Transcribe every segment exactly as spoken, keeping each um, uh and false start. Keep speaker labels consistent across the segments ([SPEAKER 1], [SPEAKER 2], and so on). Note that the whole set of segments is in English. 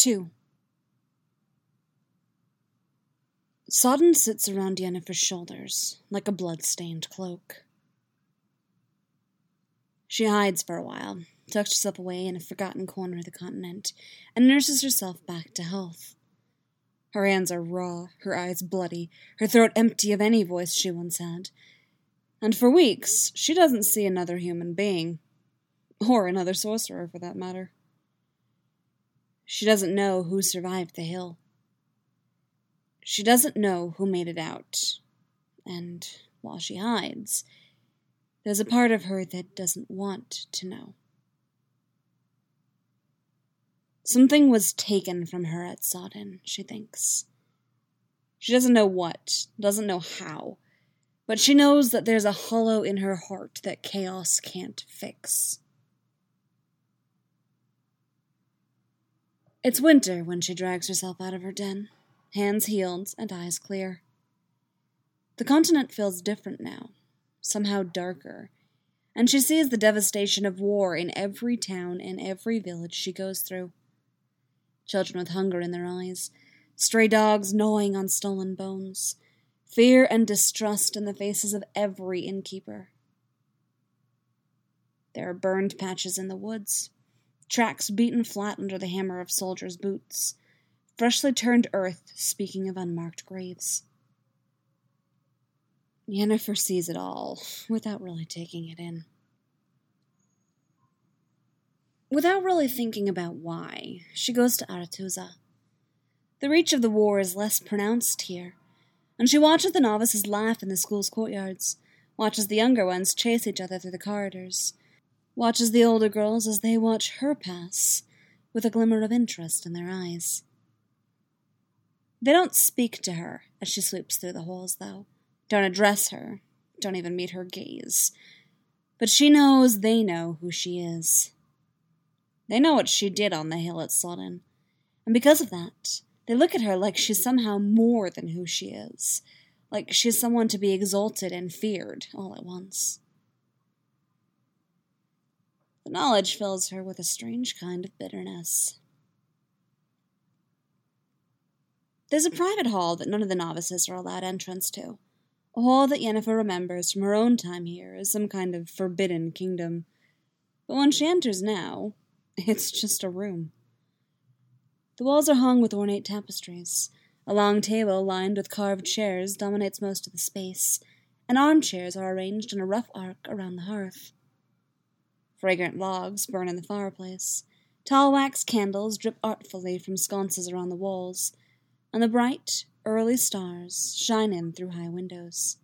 [SPEAKER 1] two. Sodden sits around Yennefer's shoulders, like a blood-stained cloak. She hides for a while, tucks herself away in a forgotten corner of the continent, and nurses herself back to health. Her hands are raw, her eyes bloody, her throat empty of any voice she once had. And for weeks, she doesn't see another human being. Or another sorcerer, for that matter. She doesn't know who survived the hill. She doesn't know who made it out. And while she hides, there's a part of her that doesn't want to know. Something was taken from her at Sodden, she thinks. She doesn't know what, doesn't know how, but she knows that there's a hollow in her heart that chaos can't fix. It's winter when she drags herself out of her den, hands healed and eyes clear. The continent feels different now, somehow darker, and she sees the devastation of war in every town and every village she goes through. Children with hunger in their eyes, stray dogs gnawing on stolen bones, fear and distrust in the faces of every innkeeper. There are burned patches in the woods, tracks beaten flat under the hammer of soldiers' boots, freshly turned earth speaking of unmarked graves. Yennefer sees it all, without really taking it in. Without really thinking about why, she goes to Aretuza. The reach of the war is less pronounced here, and she watches the novices laugh in the school's courtyards, watches the younger ones chase each other through the corridors, watches the older girls as they watch her pass, with a glimmer of interest in their eyes. They don't speak to her as she sweeps through the halls, though, don't address her, don't even meet her gaze, but she knows they know who she is. They know what she did on the hill at Sodden, and because of that, they look at her like she's somehow more than who she is, like she's someone to be exalted and feared all at once. The knowledge fills her with a strange kind of bitterness. There's a private hall that none of the novices are allowed entrance to, a hall that Yennefer remembers from her own time here as some kind of forbidden kingdom. But when she enters now, it's just a room. The walls are hung with ornate tapestries. A long table lined with carved chairs dominates most of the space, and armchairs are arranged in a rough arc around the hearth. Fragrant logs burn in the fireplace. Tall wax candles drip artfully from sconces around the walls, and the bright, early stars shine in through high windows.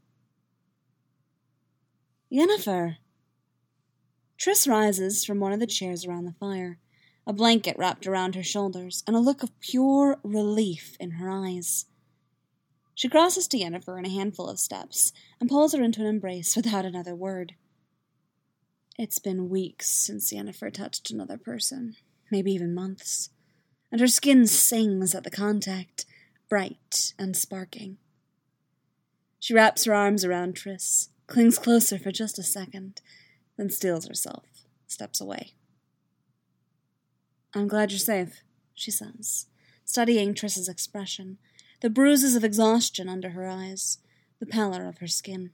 [SPEAKER 1] Yennefer! Triss rises from one of the chairs around the fire, a blanket wrapped around her shoulders, and a look of pure relief in her eyes. She crosses to Yennefer in a handful of steps, and pulls her into an embrace without another word. It's been weeks since Yennefer touched another person, maybe even months, and her skin sings at the contact, bright and sparking. She wraps her arms around Triss, clings closer for just a second, then steels herself, steps away. I'm glad you're safe, she says, studying Triss's expression, the bruises of exhaustion under her eyes, the pallor of her skin.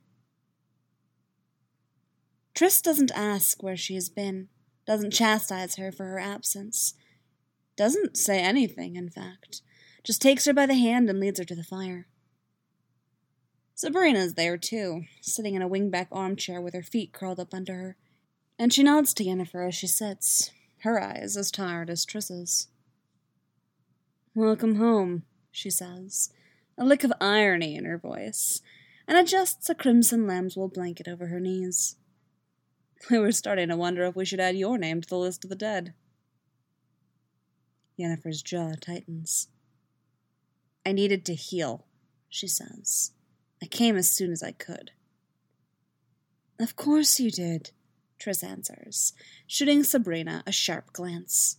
[SPEAKER 1] Triss doesn't ask where she has been, doesn't chastise her for her absence, doesn't say anything, in fact, just takes her by the hand and leads her to the fire. Sabrina's there, too, sitting in a wingback armchair with her feet curled up under her, and she nods to Yennefer as she sits, her eyes as tired as Triss's. Welcome home, she says, a lick of irony in her voice, and adjusts a crimson lambswool blanket over her knees. We were starting to wonder if we should add your name to the list of the dead. Yennefer's jaw tightens. I needed to heal, she says. I came as soon as I could. Of course you did, Triss answers, shooting Sabrina a sharp glance.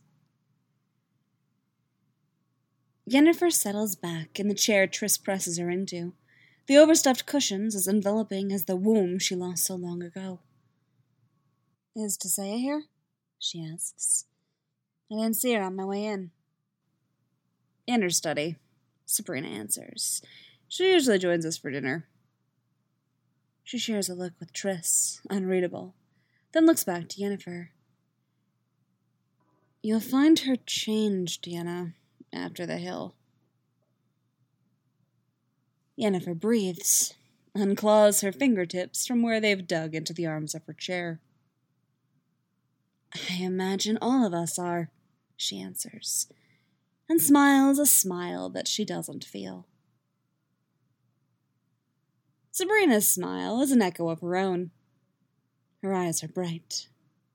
[SPEAKER 1] Yennefer settles back in the chair Triss presses her into, the overstuffed cushions as enveloping as the womb she lost so long ago. Is Tissaia here? She asks. I didn't see her on my way in. In her study, Sabrina answers. She usually joins us for dinner. She shares a look with Triss, unreadable, then looks back to Yennefer. You'll find her changed, Yenna, after the hill. Yennefer breathes, unclaws her fingertips from where they've dug into the arms of her chair. I imagine all of us are, she answers, and smiles a smile that she doesn't feel. Sabrina's smile is an echo of her own. Her eyes are bright.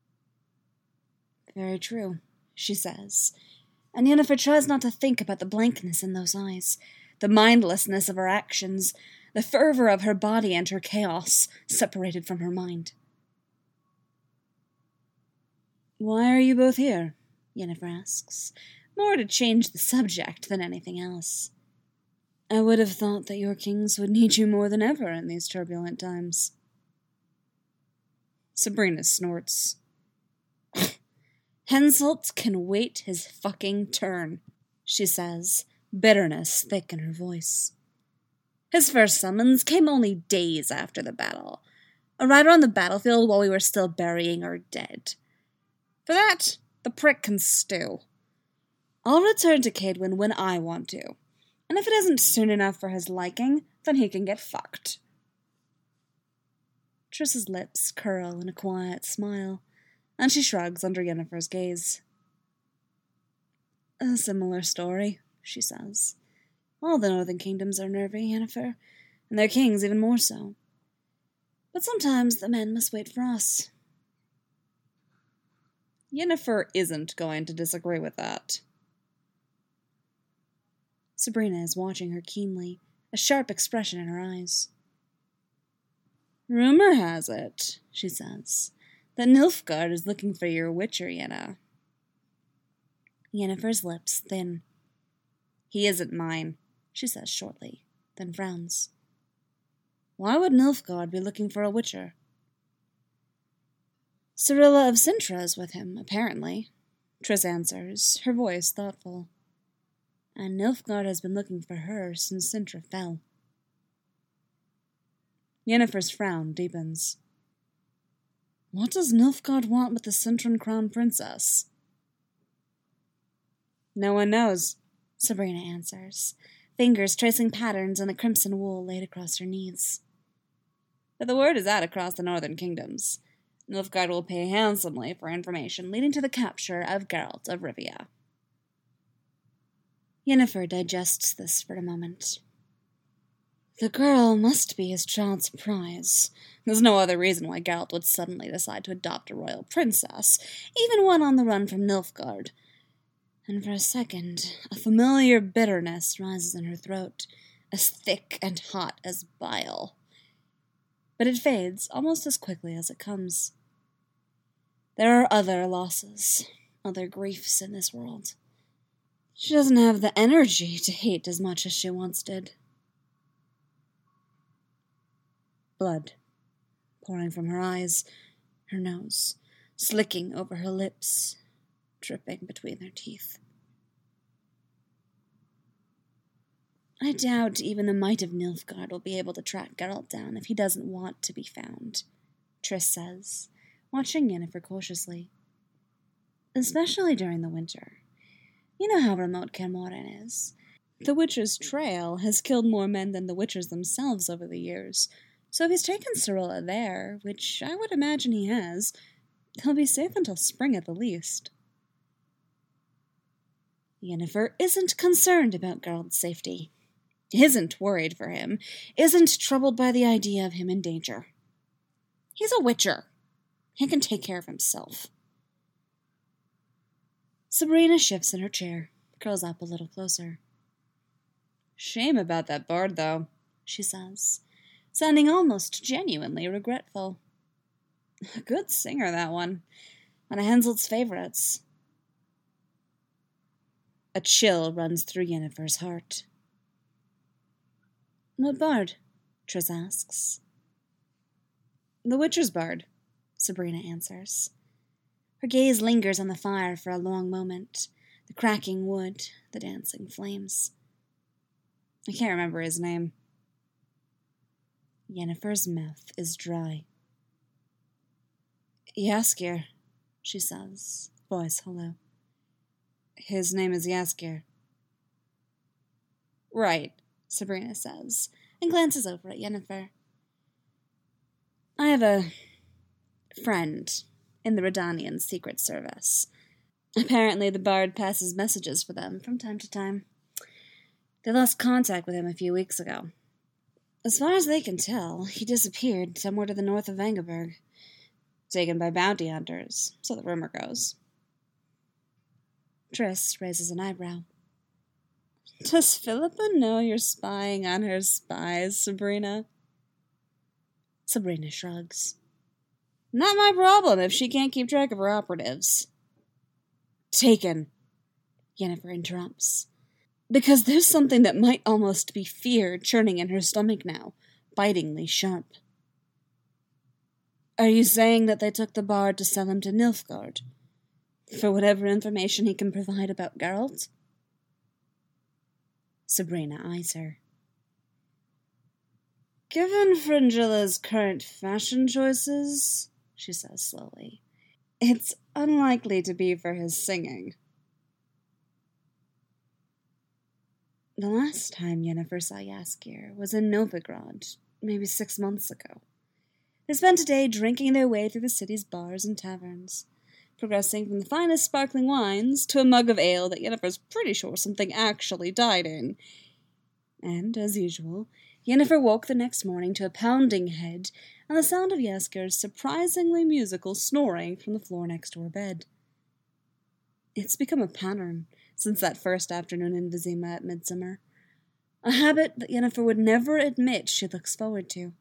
[SPEAKER 1] Very true, she says, and Yennefer tries not to think about the blankness in those eyes, the mindlessness of her actions, the fervor of her body and her chaos, separated from her mind. Why are you both here? Yennefer asks, more to change the subject than anything else. I would have thought that your kings would need you more than ever in these turbulent times. Sabrina snorts. Henselt can wait his fucking turn, she says, bitterness thick in her voice. His first summons came only days after the battle, right on the battlefield while we were still burying our dead. For that, the prick can stew. I'll return to Cadwyn when I want to, and if it isn't soon enough for his liking, then he can get fucked. Triss's lips curl in a quiet smile, and she shrugs under Yennefer's gaze. A similar story, she says. All the northern kingdoms are nervy, Yennefer, and their kings even more so. But sometimes the men must wait for us. Yennefer isn't going to disagree with that. Sabrina is watching her keenly, a sharp expression in her eyes. Rumor has it, she says, that Nilfgaard is looking for your witcher, Yenna. Yennefer's lips thin. He isn't mine, she says shortly, then frowns. Why would Nilfgaard be looking for a witcher? Cirilla of Cintra is with him, apparently, Triss answers, her voice thoughtful. And Nilfgaard has been looking for her since Cintra fell. Yennefer's frown deepens. What does Nilfgaard want with the Cintran crown princess? No one knows, Sabrina answers, fingers tracing patterns in the crimson wool laid across her knees. But the word is out across the northern kingdoms. Nilfgaard will pay handsomely for information leading to the capture of Geralt of Rivia. Yennefer digests this for a moment. The girl must be his child's prize. There's no other reason why Geralt would suddenly decide to adopt a royal princess, even one on the run from Nilfgaard. And for a second, a familiar bitterness rises in her throat, as thick and hot as bile. But it fades almost as quickly as it comes. There are other losses, other griefs in this world. She doesn't have the energy to hate as much as she once did. Blood, pouring from her eyes, her nose, slicking over her lips, dripping between their teeth. I doubt even the might of Nilfgaard will be able to track Geralt down if he doesn't want to be found, Triss says, watching Yennefer cautiously. Especially during the winter. You know how remote Kaer Morhen is. The Witcher's trail has killed more men than the Witchers themselves over the years, so if he's taken Cirilla there, which I would imagine he has, he'll be safe until spring at the least. Yennefer isn't concerned about Geralt's safety, isn't worried for him, isn't troubled by the idea of him in danger. He's a Witcher. He can take care of himself. Sabrina shifts in her chair, curls up a little closer. Shame about that bard, though, she says, sounding almost genuinely regretful. A good singer, that one. One of Henselt's favorites. A chill runs through Yennefer's heart. What bard? Triss asks. The Witcher's bard, Sabrina answers. Her gaze lingers on the fire for a long moment, The cracking wood, the dancing flames. I can't remember his name. Yennefer's mouth is dry. Jaskier, she says, voice hollow. His name is Jaskier. Right, Sabrina says, and glances over at Yennefer. I have a friend in the Redanian Secret Service. Apparently the Bard passes messages for them from time to time. They lost contact with him a few weeks ago. As far as they can tell, he disappeared somewhere to the north of Vengerberg. Taken by bounty hunters, so the rumor goes. Triss raises an eyebrow. Does Philippa know you're spying on her spies, Sabrina? Sabrina shrugs. Not my problem if she can't keep track of her operatives. Taken, Yennefer interrupts. Because there's something that might almost be fear churning in her stomach now, bitingly sharp. Are you saying that they took the Bard to sell him to Nilfgaard? For whatever information he can provide about Geralt? Sabrina eyes her. Given Fringilla's current fashion choices, she says slowly, it's unlikely to be for his singing. The last time Yennefer saw Jaskier was in Novigrad, maybe six months ago. They spent a day drinking their way through the city's bars and taverns, progressing from the finest sparkling wines to a mug of ale that Yennefer's pretty sure something actually died in. And, as usual, Yennefer woke the next morning to a pounding head and the sound of Jaskier's surprisingly musical snoring from the floor next to her bed. It's become a pattern since that first afternoon in Vizima at midsummer, a habit that Yennefer would never admit she looks forward to.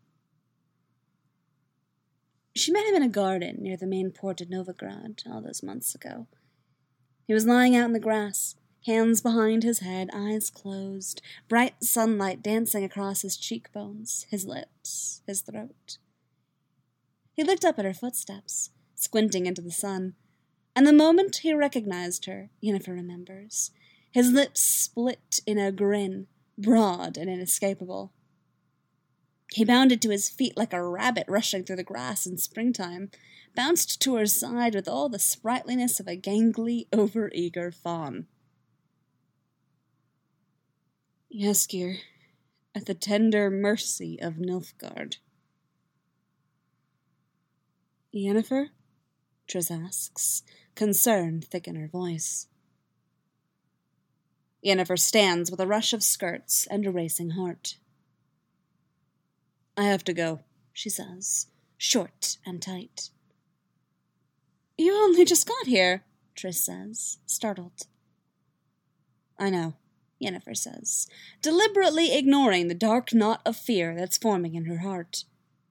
[SPEAKER 1] She met him in a garden near the main port of Novigrad all those months ago. He was lying out in the grass, hands behind his head, eyes closed, bright sunlight dancing across his cheekbones, his lips, his throat. He looked up at her footsteps, squinting into the sun, and the moment he recognized her, Yennefer remembers, his lips split in a grin, broad and inescapable. He bounded to his feet like a rabbit rushing through the grass in springtime, bounced to her side with all the sprightliness of a gangly, over-eager fawn. Jaskier, at the tender mercy of Nilfgaard. Yennefer? Triss asks, concern thick in her voice. Yennefer stands with a rush of skirts and a racing heart. I have to go, she says, short and tight. You only just got here, Triss says, startled. I know, Yennefer says, deliberately ignoring the dark knot of fear that's forming in her heart.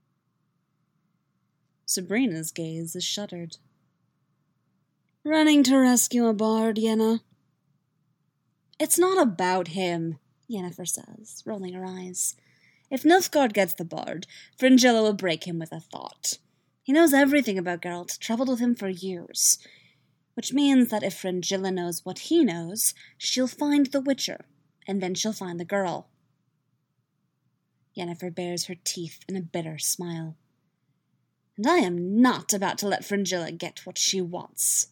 [SPEAKER 1] Sabrina's gaze is shuttered. Running to rescue a bard, Yenna. It's not about him, Yennefer says, rolling her eyes. If Nilfgaard gets the bard, Fringilla will break him with a thought. He knows everything about Geralt, traveled with him for years. Which means that if Fringilla knows what he knows, she'll find the Witcher, and then she'll find the girl. Yennefer bares her teeth in a bitter smile. And I am not about to let Fringilla get what she wants.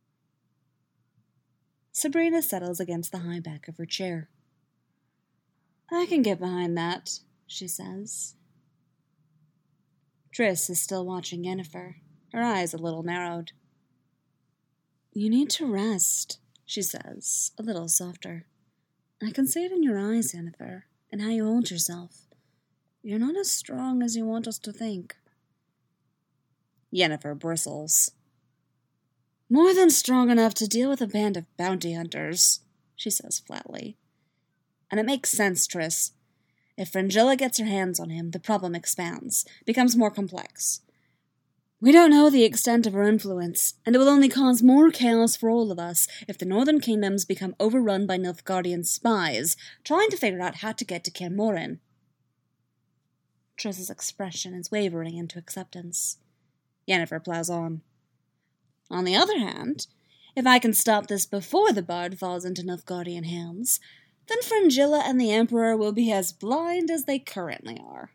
[SPEAKER 1] Sabrina settles against the high back of her chair. I can get behind that, she says. Triss is still watching Yennefer, her eyes a little narrowed. You need to rest, she says, a little softer. I can see it in your eyes, Yennefer, and how you hold yourself. You're not as strong as you want us to think. Yennefer bristles. More than strong enough to deal with a band of bounty hunters, she says flatly. And it makes sense, Triss. If Fringilla gets her hands on him, the problem expands, becomes more complex. We don't know the extent of her influence, and it will only cause more chaos for all of us if the northern kingdoms become overrun by Nilfgaardian spies, trying to figure out how to get to Kaer Morhen. Triss's expression is wavering into acceptance. Yennefer plows on. On the other hand, If I can stop this before the bard falls into Nilfgaardian hands, then Fringilla and the Emperor will be as blind as they currently are.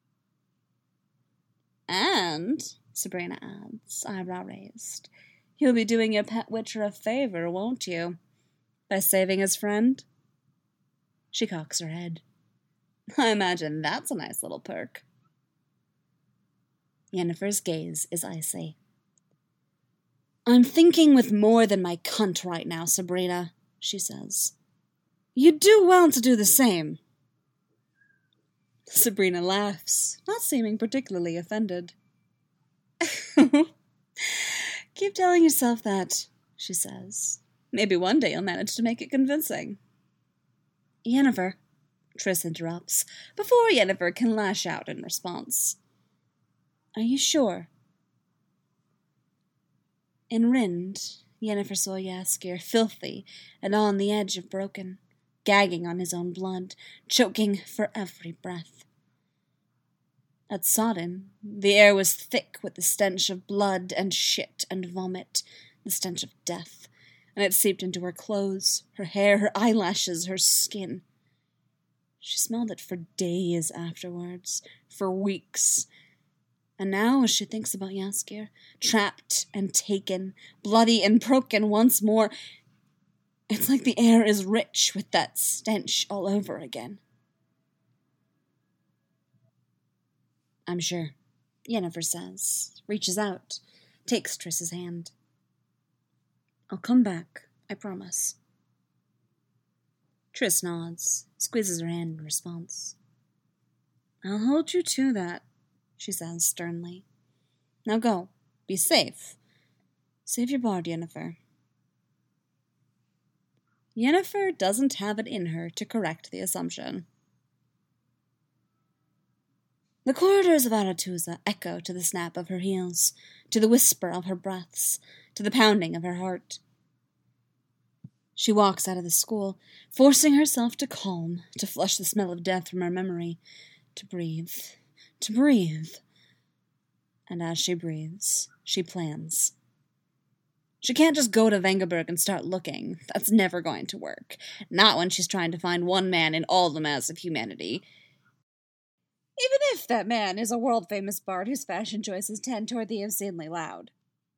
[SPEAKER 1] And, Sabrina adds, eyebrow raised, you'll be doing your pet witcher a favor, won't you? By saving his friend? She cocks her head. I imagine that's a nice little perk. Yennefer's gaze is icy. I'm thinking with more than my cunt right now, Sabrina, she says. You'd do well to do the same. Sabrina laughs, not seeming particularly offended. Keep telling yourself that, she says. Maybe one day you'll manage to make it convincing. Yennefer, Triss interrupts, before Yennefer can lash out in response. Are you sure? In Rind, Yennefer saw Jaskier filthy and on the edge of broken, gagging on his own blood, choking for every breath. At Sodden, the air was thick with the stench of blood and shit and vomit, the stench of death, and it seeped into her clothes, her hair, her eyelashes, her skin. She smelled it for days afterwards, for weeks. And now, as she thinks about Jaskier, trapped and taken, bloody and broken once more, it's like the air is rich with that stench all over again. I'm sure, Yennefer says, reaches out, takes Triss's hand. I'll come back, I promise. Triss nods, squeezes her hand in response. I'll hold you to that, she says sternly. Now go, be safe. Save your bard, Yennefer. Yennefer doesn't have it in her to correct the assumption. The corridors of Aretuza echo to the snap of her heels, to the whisper of her breaths, to the pounding of her heart. She walks out of the school, forcing herself to calm, to flush the smell of death from her memory, to breathe, to breathe. And as she breathes, she plans. She can't just go to Vengerberg and start looking. That's never going to work. Not when she's trying to find one man in all the mass of humanity. Even if that man is a world-famous bard whose fashion choices tend toward the obscenely loud.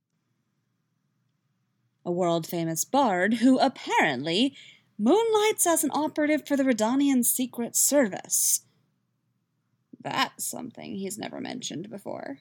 [SPEAKER 1] A world-famous bard who, apparently, moonlights as an operative for the Redanian Secret Service. That's something he's never mentioned before.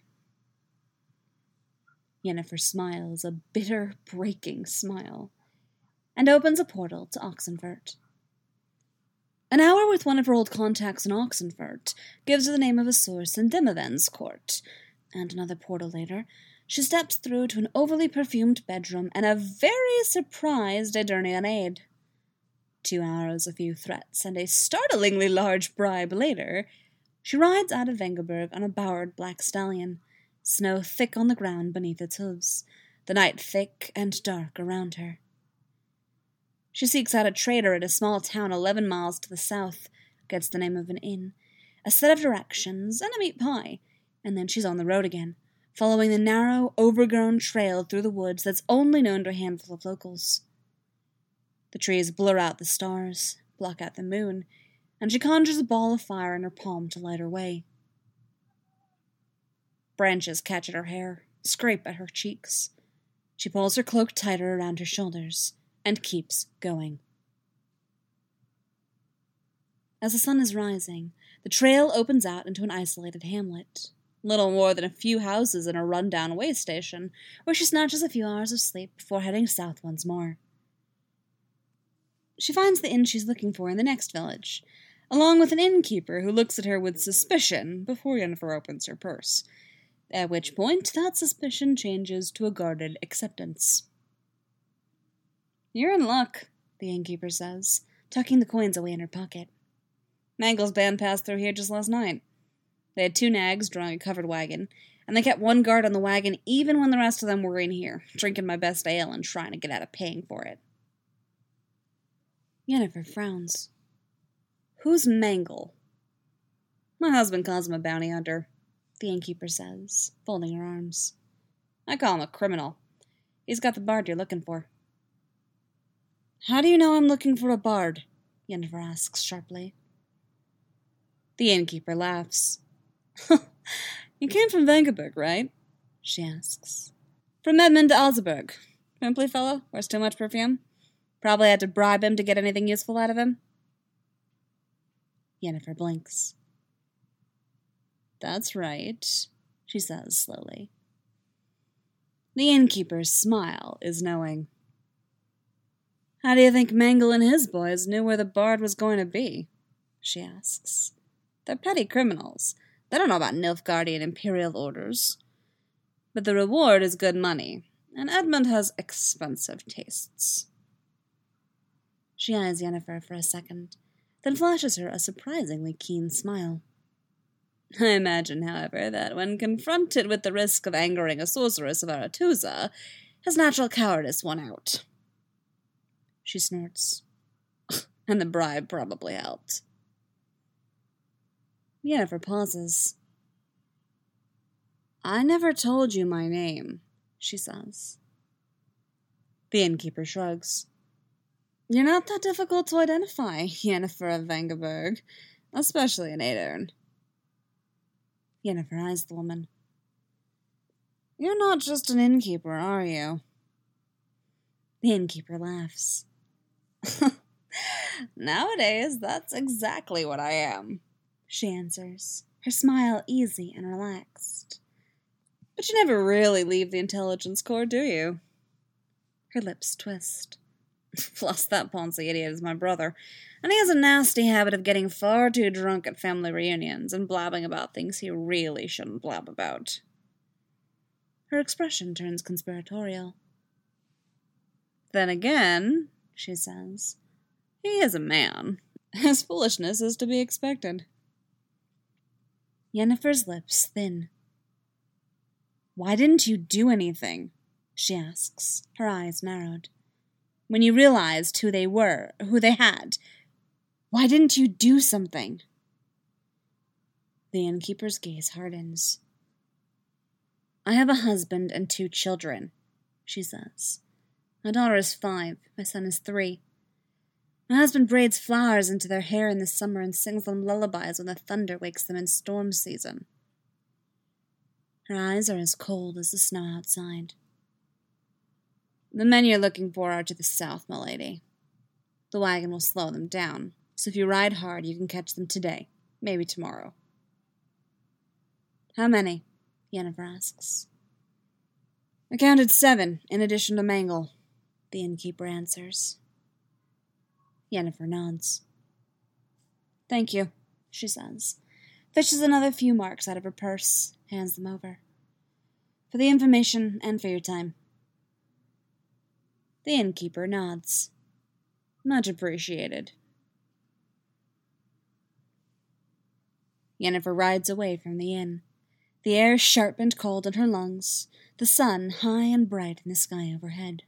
[SPEAKER 1] Yennefer smiles, a bitter, breaking smile, and opens a portal to Oxenfurt. An hour with one of her old contacts in Oxenfurt gives her the name of a source in Dimmerven's court, and another portal later, she steps through to an overly perfumed bedroom and a very surprised Aedirnian aide. Two hours, a few threats, and a startlingly large bribe later, she rides out of Vengerberg on a bowered black stallion, snow thick on the ground beneath its hooves, the night thick and dark around her. She seeks out a trader at a small town eleven miles to the south, gets the name of an inn, a set of directions, and a meat pie, and then she's on the road again, following the narrow, overgrown trail through the woods that's only known to a handful of locals. The trees blur out the stars, block out the moon, and she conjures a ball of fire in her palm to light her way. Branches catch at her hair, scrape at her cheeks. She pulls her cloak tighter around her shoulders, and keeps going. As the sun is rising, the trail opens out into an isolated hamlet, little more than a few houses and a run-down way station, where she snatches a few hours of sleep before heading south once more. She finds the inn she's looking for in the next village, along with an innkeeper who looks at her with suspicion before Yennefer opens her purse, at which point that suspicion changes to a guarded acceptance. You're in luck, the innkeeper says, tucking the coins away in her pocket. Mangel's band passed through here just last night. They had two nags drawing a covered wagon, and they kept one guard on the wagon even when the rest of them were in here, drinking my best ale and trying to get out of paying for it. Yennefer frowns. Who's Mangle? My husband calls him a bounty hunter, the innkeeper says, folding her arms. I call him a criminal. He's got the bard you're looking for. How do you know I'm looking for a bard? Yennefer asks sharply. The innkeeper laughs. You came from Vengerberg, right? She asks. From Edmund to Alzeburg. Pimply fellow, wears too much perfume. Probably had to bribe him to get anything useful out of him. Yennefer blinks. That's right, she says slowly. The innkeeper's smile is knowing. How do you think Mangle and his boys knew where the bard was going to be? She asks. They're petty criminals. They don't know about Nilfgaardian imperial orders. But the reward is good money, and Edmund has expensive tastes. She eyes Yennefer for a second, then flashes her a surprisingly keen smile. I imagine, however, that when confronted with the risk of angering a sorceress of Aretuza, his natural cowardice won out. She snorts. And the bribe probably helped. Yennefer pauses. I never told you my name, she says. The innkeeper shrugs. You're not that difficult to identify, Yennefer of Vengerberg, especially in Aedirn. Yennefer eyes the woman. You're not just an innkeeper, are you? The innkeeper laughs. Nowadays, that's exactly what I am, she answers, her smile easy and relaxed. But you never really leave the intelligence corps, do you? Her lips twist. Plus, that Ponzi idiot is my brother, and he has a nasty habit of getting far too drunk at family reunions and blabbing about things he really shouldn't blab about. Her expression turns conspiratorial. Then again, she says, he is a man. His foolishness is to be expected. Yennefer's lips thin. Why didn't you do anything? She asks, her eyes narrowed. When you realized who they were, who they had, why didn't you do something? The innkeeper's gaze hardens. I have a husband and two children, she says. My daughter is five, my son is three. My husband braids flowers into their hair in the summer and sings them lullabies when the thunder wakes them in storm season. Her eyes are as cold as the snow outside. The men you're looking for are to the south, my lady. The wagon will slow them down, so if you ride hard, you can catch them today, maybe tomorrow. How many? Yennefer asks. I counted seven, in addition to Mangle, the innkeeper answers. Yennefer nods. Thank you, she says, fishes another few marks out of her purse, hands them over. For the information and for your time. The innkeeper nods. Much appreciated. Yennefer rides away from the inn, the air sharp and cold in her lungs, the sun high and bright in the sky overhead.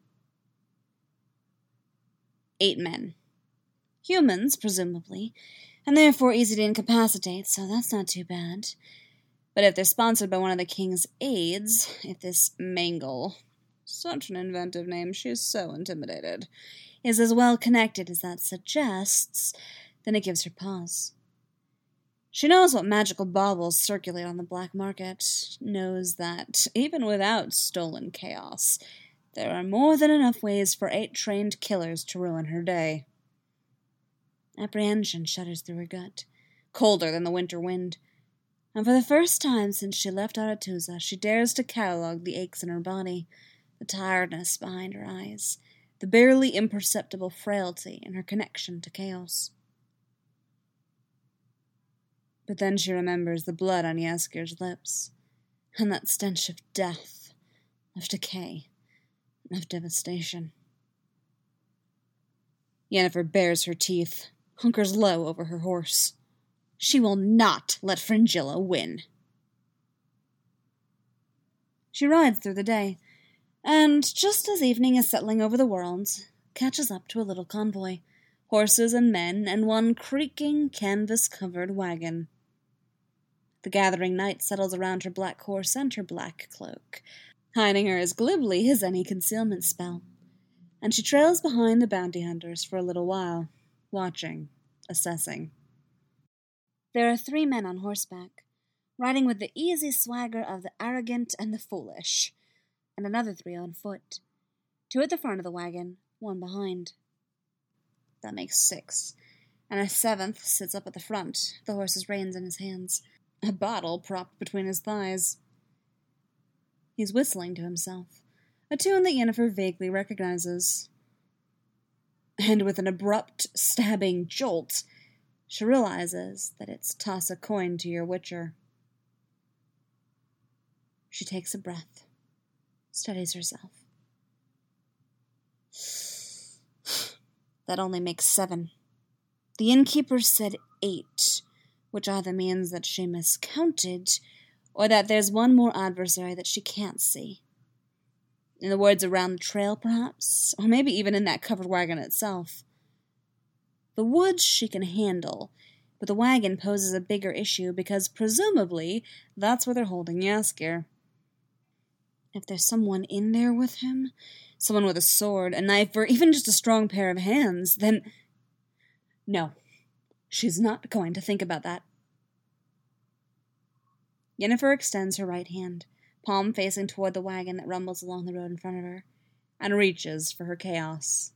[SPEAKER 1] Eight men. Humans, presumably, and therefore easy to incapacitate, so that's not too bad. But if they're sponsored by one of the king's aides, if this Mangle, such an inventive name, she is so intimidated, is as well connected as that suggests, then it gives her pause. She knows what magical baubles circulate on the black market, knows that, even without stolen chaos, there are more than enough ways for eight trained killers to ruin her day. Apprehension shudders through her gut, colder than the winter wind, and for the first time since she left Aretuza, she dares to catalogue the aches in her body, the tiredness behind her eyes, the barely imperceptible frailty in her connection to chaos. But then she remembers the blood on Jaskir's lips, and that stench of death, of decay, of devastation. Yennefer bares her teeth, hunkers low over her horse. She will not let Fringilla win. She rides through the day, and just as evening is settling over the world, catches up to a little convoy, horses and men, and one creaking, canvas-covered wagon. The gathering night settles around her black horse and her black cloak, hiding her as glibly as any concealment spell. and she trails behind the bounty hunters for a little while, watching, assessing. There are three men on horseback, riding with the easy swagger of the arrogant and the foolish, and another three on foot, two at the front of the wagon, one behind. That makes six, and a seventh sits up at the front, the horse's reins in his hands, a bottle propped between his thighs. He's whistling to himself, a tune that Yennefer vaguely recognizes. And with an abrupt, stabbing jolt, she realizes that it's toss a coin to your witcher. She takes a breath, steadies herself. That only makes seven. The innkeeper said eight, which either means that she miscounted, or that there's one more adversary that she can't see. In the woods around the trail, perhaps, or maybe even in that covered wagon itself. The woods she can handle, but the wagon poses a bigger issue because presumably that's where they're holding Jaskier. If there's someone in there with him, someone with a sword, a knife, or even just a strong pair of hands, then... No, she's not going to think about that. Yennefer extends her right hand, palm facing toward the wagon that rumbles along the road in front of her, and reaches for her chaos.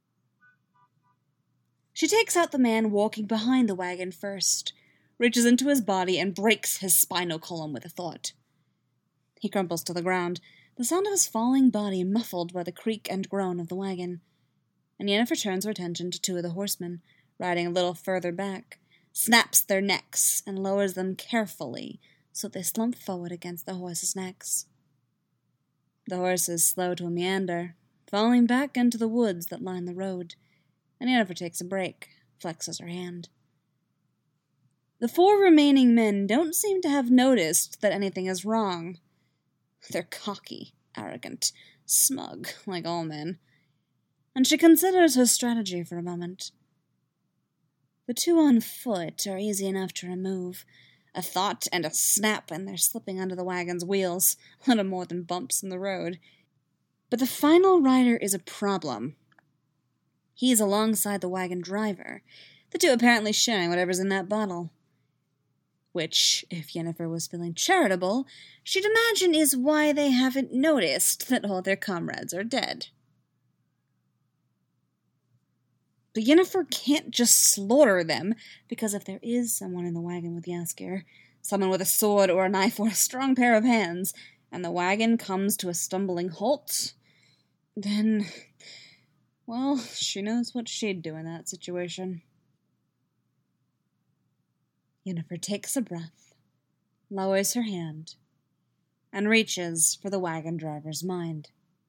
[SPEAKER 1] She takes out the man walking behind the wagon first, reaches into his body, and breaks his spinal column with a thought. He crumples to the ground, the sound of his falling body muffled by the creak and groan of the wagon, and Yennefer turns her attention to two of the horsemen, riding a little further back, snaps their necks, and lowers them carefully so they slump forward against the horses' necks. The horses slow to a meander, falling back into the woods that line the road, and Yennefer takes a break, flexes her hand. The four remaining men don't seem to have noticed that anything is wrong. They're cocky, arrogant, smug, like all men, and she considers her strategy for a moment. The two on foot are easy enough to remove. A thought and a snap, and they're slipping under the wagon's wheels, little more than bumps in the road. But the final rider is a problem. He's alongside the wagon driver, the two apparently sharing whatever's in that bottle. Which, if Yennefer was feeling charitable, she'd imagine is why they haven't noticed that all their comrades are dead. But Yennefer can't just slaughter them, because if there is someone in the wagon with Jaskier, someone with a sword or a knife or a strong pair of hands, and the wagon comes to a stumbling halt, then, well, she knows what she'd do in that situation. Yennefer takes a breath, lowers her hand, and reaches for the wagon driver's mind.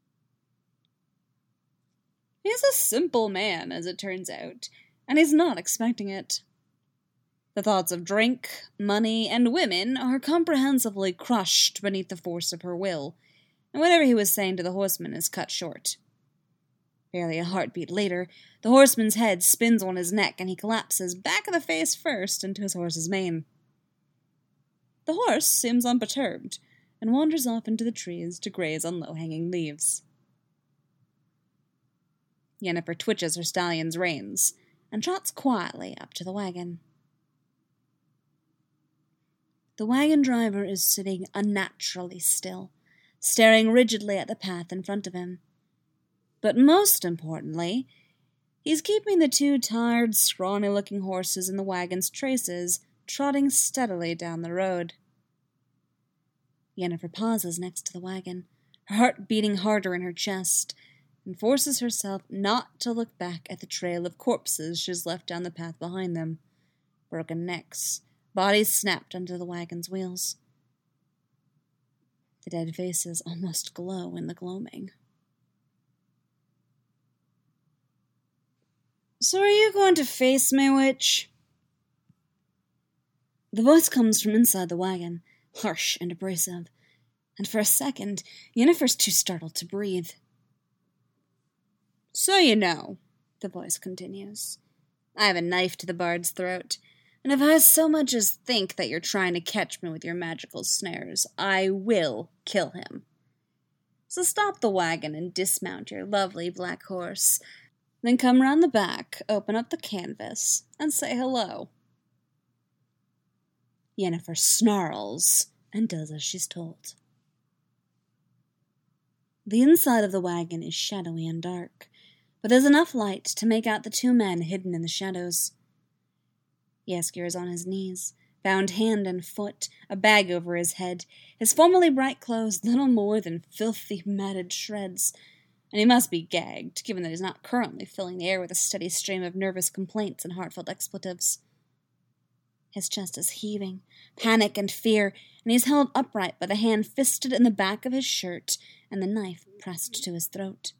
[SPEAKER 1] He's a simple man, as it turns out, and he's not expecting it. The thoughts of drink, money, and women are comprehensively crushed beneath the force of her will, and whatever he was saying to the horseman is cut short. Barely a heartbeat later, the horseman's head spins on his neck, and he collapses back of the face first into his horse's mane. The horse seems unperturbed, and wanders off into the trees to graze on low-hanging leaves. Yennefer twitches her stallion's reins, and trots quietly up to the wagon. The wagon driver is sitting unnaturally still, staring rigidly at the path in front of him. But most importantly, he's keeping the two tired, scrawny-looking horses in the wagon's traces trotting steadily down the road. Yennefer pauses next to the wagon, her heart beating harder in her chest, and forces herself not to look back at the trail of corpses she's left down the path behind them. Broken necks, bodies snapped under the wagon's wheels. The dead faces almost glow in the gloaming. "So are you going to face me, witch?" The voice comes from inside the wagon, harsh and abrasive, and for a second, Yennefer's too startled to breathe. "So you know," the voice continues, "I have a knife to the bard's throat, and if I so much as think that you're trying to catch me with your magical snares, I will kill him. So stop the wagon and dismount your lovely black horse. Then come round the back, open up the canvas, and say hello. Yennefer snarls and does as she's told. The inside of the wagon is shadowy and dark, but there's enough light to make out the two men hidden in the shadows. Jaskier is on his knees, bound hand and foot, a bag over his head, his formerly bright clothes little more than filthy, matted shreds, and he must be gagged, given that he's not currently filling the air with a steady stream of nervous complaints and heartfelt expletives. His chest is heaving, panic and fear, and he is held upright by the hand fisted in the back of his shirt and the knife pressed to his throat.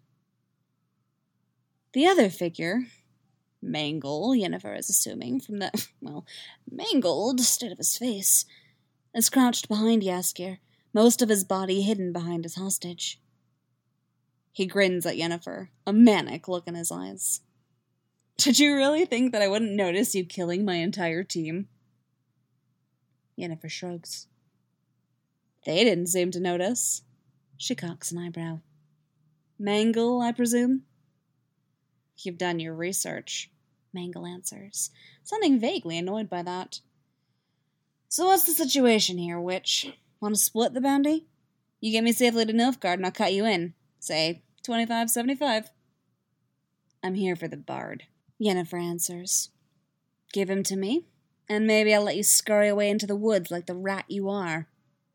[SPEAKER 1] The other figure, Mangle, Yennefer is assuming, from the, well, mangled state of his face, is crouched behind Jaskier, most of his body hidden behind his hostage. He grins at Yennefer, a manic look in his eyes. Did you really think that I wouldn't notice you killing my entire team? Yennefer shrugs. They didn't seem to notice. She cocks an eyebrow. Mangle, I presume? You've done your research, Mangle answers, sounding vaguely annoyed by that. So what's the situation here, witch? Want to split the bounty? You get me safely to Nilfgaard and I'll cut you in. Say, twenty-five seventy-five. I'm here for the bard, Yennefer answers. Give him to me, and maybe I'll let you scurry away into the woods like the rat you are.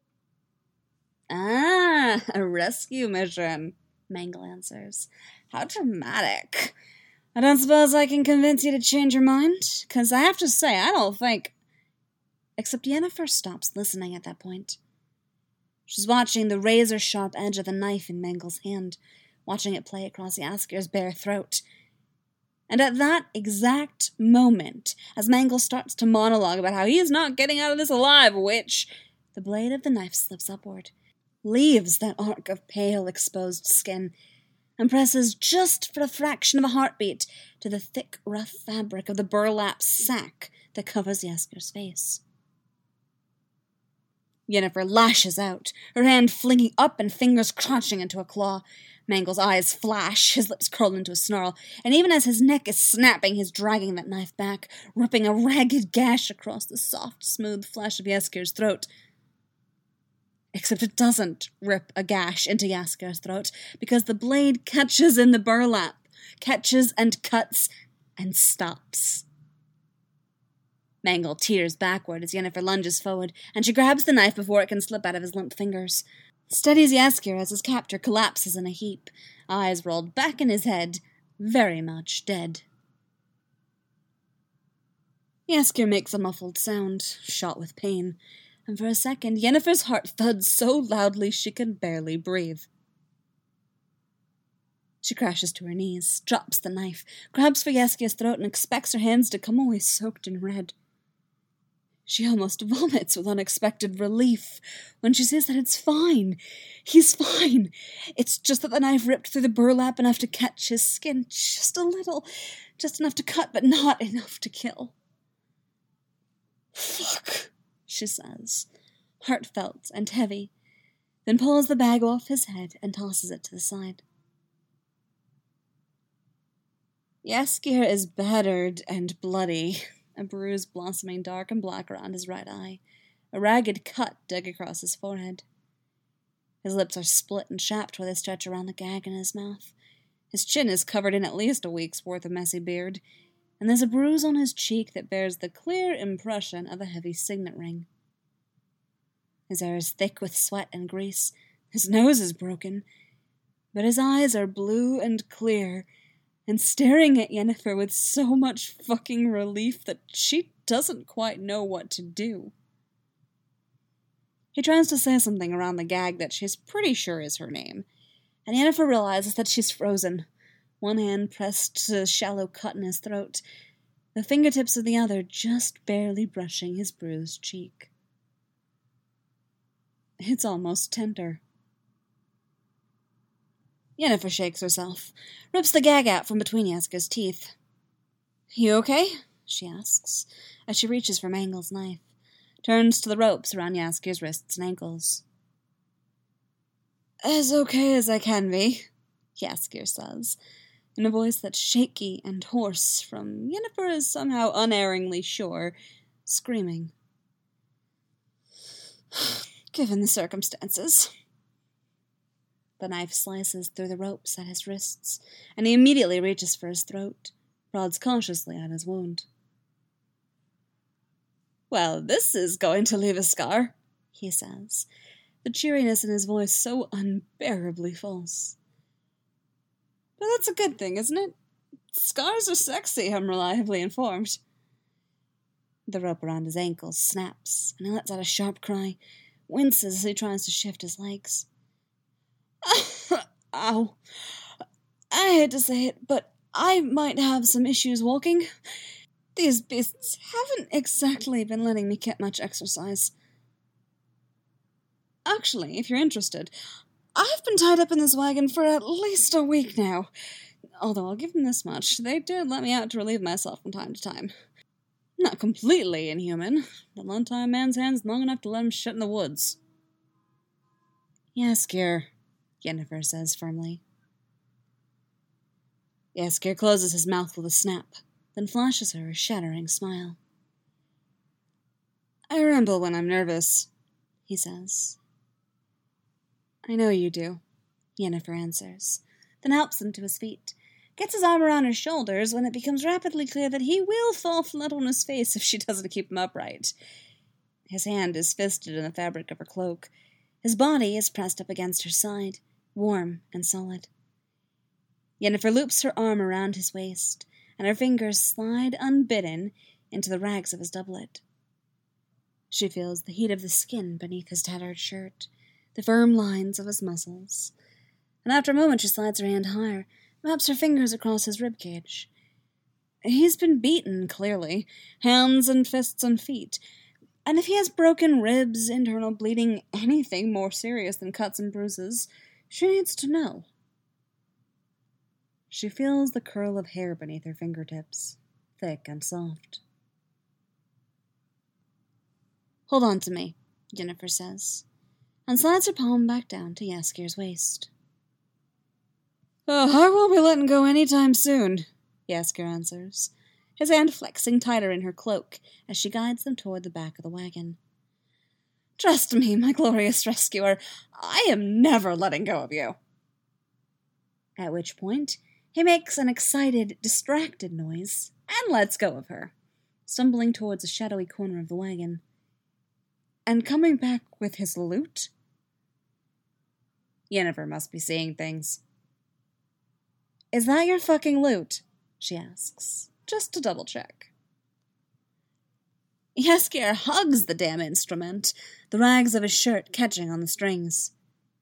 [SPEAKER 1] Ah, a rescue mission, Mangle answers. How dramatic. I don't suppose I can convince you to change your mind? Because I have to say, I don't think... Except Yennefer stops listening at that point. She's watching the razor-sharp edge of the knife in Mangle's hand, watching it play across Jaskier's bare throat. And at that exact moment, as Mangle starts to monologue about how he is not getting out of this alive, witch, the blade of the knife slips upward, leaves that arc of pale, exposed skin, and presses just for a fraction of a heartbeat to the thick, rough fabric of the burlap sack that covers Jaskier's face. Yennefer lashes out, her hand flinging up and fingers crunching into a claw. Mangle's eyes flash, his lips curl into a snarl, and even as his neck is snapping, he's dragging that knife back, ripping a ragged gash across the soft, smooth flesh of Jaskier's throat. Except it doesn't rip a gash into Jaskier's throat, because the blade catches in the burlap, catches and cuts, and stops. Mangle teeters backward as Yennefer lunges forward, and she grabs the knife before it can slip out of his limp fingers. Steadies Jaskier as his captor collapses in a heap, eyes rolled back in his head, very much dead. Jaskier makes a muffled sound, shot with pain, and for a second Yennefer's heart thuds so loudly she can barely breathe. She crashes to her knees, drops the knife, grabs for Jaskier's throat, and expects her hands to come away soaked in red. She almost vomits with unexpected relief when she says that it's fine. He's fine. It's just that the knife ripped through the burlap enough to catch his skin just a little. Just enough to cut, but not enough to kill. Fuck, she says, heartfelt and heavy, then pulls the bag off his head and tosses it to the side. Jaskier is battered and bloody, a bruise blossoming dark and black around his right eye, a ragged cut dug across his forehead. His lips are split and chapped where they stretch around the gag in his mouth. His chin is covered in at least a week's worth of messy beard, and there's a bruise on his cheek that bears the clear impression of a heavy signet ring. His hair is thick with sweat and grease. His nose is broken, but his eyes are blue and clear, and staring at Yennefer with so much fucking relief that she doesn't quite know what to do. He tries to say something around the gag that she's pretty sure is her name, and Yennefer realizes that she's frozen, one hand pressed to a shallow cut in his throat, the fingertips of the other just barely brushing his bruised cheek. It's almost tender. Yennefer shakes herself, rips the gag out from between Jaskier's teeth. You okay? She asks, as she reaches for Mangle's knife, turns to the ropes around Jaskier's wrists and ankles. As okay as I can be, Jaskier says, in a voice that's shaky and hoarse from Yennefer is somehow unerringly sure, screaming. Given the circumstances. The knife slices through the ropes at his wrists, and he immediately reaches for his throat, prods cautiously at his wound. Well, this is going to leave a scar, he says, the cheeriness in his voice so unbearably false. But that's a good thing, isn't it? Scars are sexy, I'm reliably informed. The rope around his ankles snaps, and he lets out a sharp cry, winces as he tries to shift his legs. Ow. I hate to say it, but I might have some issues walking. These beasts haven't exactly been letting me get much exercise. Actually, if you're interested, I've been tied up in this wagon for at least a week now. Although I'll give them this much, they did let me out to relieve myself from time to time. Not completely inhuman, but won't tie a man's hands long enough to let him shit in the woods. Jaskier, Yennefer says firmly. Jaskier closes his mouth with a snap, then flashes her a shattering smile. I ramble when I'm nervous, he says. I know you do, Yennefer answers, then helps him to his feet, gets his arm around her shoulders when it becomes rapidly clear that he will fall flat on his face if she doesn't keep him upright. His hand is fisted in the fabric of her cloak. His body is pressed up against her side, warm and solid. Yennefer loops her arm around his waist, and her fingers slide unbidden into the rags of his doublet. She feels the heat of the skin beneath his tattered shirt, the firm lines of his muscles, and after a moment she slides her hand higher, maps her fingers across his ribcage. He's been beaten, clearly, hands and fists and feet, and if he has broken ribs, internal bleeding, anything more serious than cuts and bruises, she needs to know. She feels the curl of hair beneath her fingertips, thick and soft. Hold on to me, Yennefer says, and slides her palm back down to Jaskier's waist. Oh, I won't be letting go any time soon, Jaskier answers, his hand flexing tighter in her cloak as she guides them toward the back of the wagon. Trust me, my glorious rescuer, I am never letting go of you. At which point, he makes an excited, distracted noise and lets go of her, stumbling towards a shadowy corner of the wagon. And coming back with his loot? Yennefer must be seeing things. Is that your fucking loot? She asks, just to double check. Jaskier hugs the damn instrument, the rags of his shirt catching on the strings.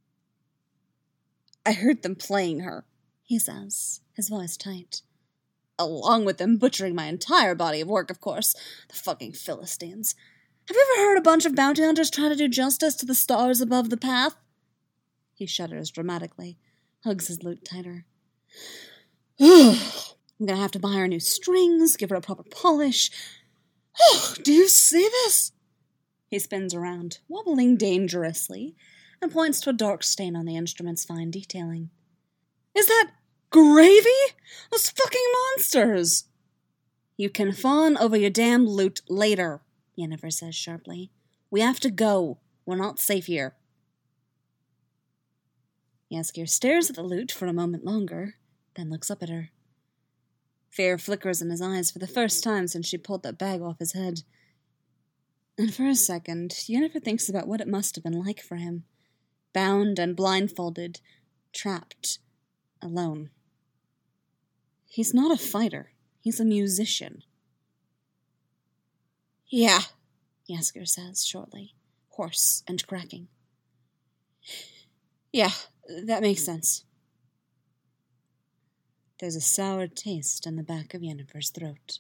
[SPEAKER 1] I heard them playing her, he says, his voice tight. Along with them butchering my entire body of work, of course. The fucking Philistines. Have you ever heard a bunch of bounty hunters try to do justice to the stars above the path? He shudders dramatically, hugs his loot tighter. I'm gonna have to buy her new strings, give her a proper polish. Oh, do you see this? He spins around, wobbling dangerously, and points to a dark stain on the instrument's fine detailing. Is that gravy? Those fucking monsters! You can fawn over your damn loot later, Yennefer says sharply. We have to go. We're not safe here. Jaskier stares at the loot for a moment longer, then looks up at her. Fear flickers in his eyes for the first time since she pulled that bag off his head. And for a second, Yennefer thinks about what it must have been like for him. Bound and blindfolded, trapped, alone. He's not a fighter. He's a musician. Yeah, Jaskier says shortly, hoarse and cracking. Yeah, that makes sense. There's a sour taste in the back of Yennefer's throat.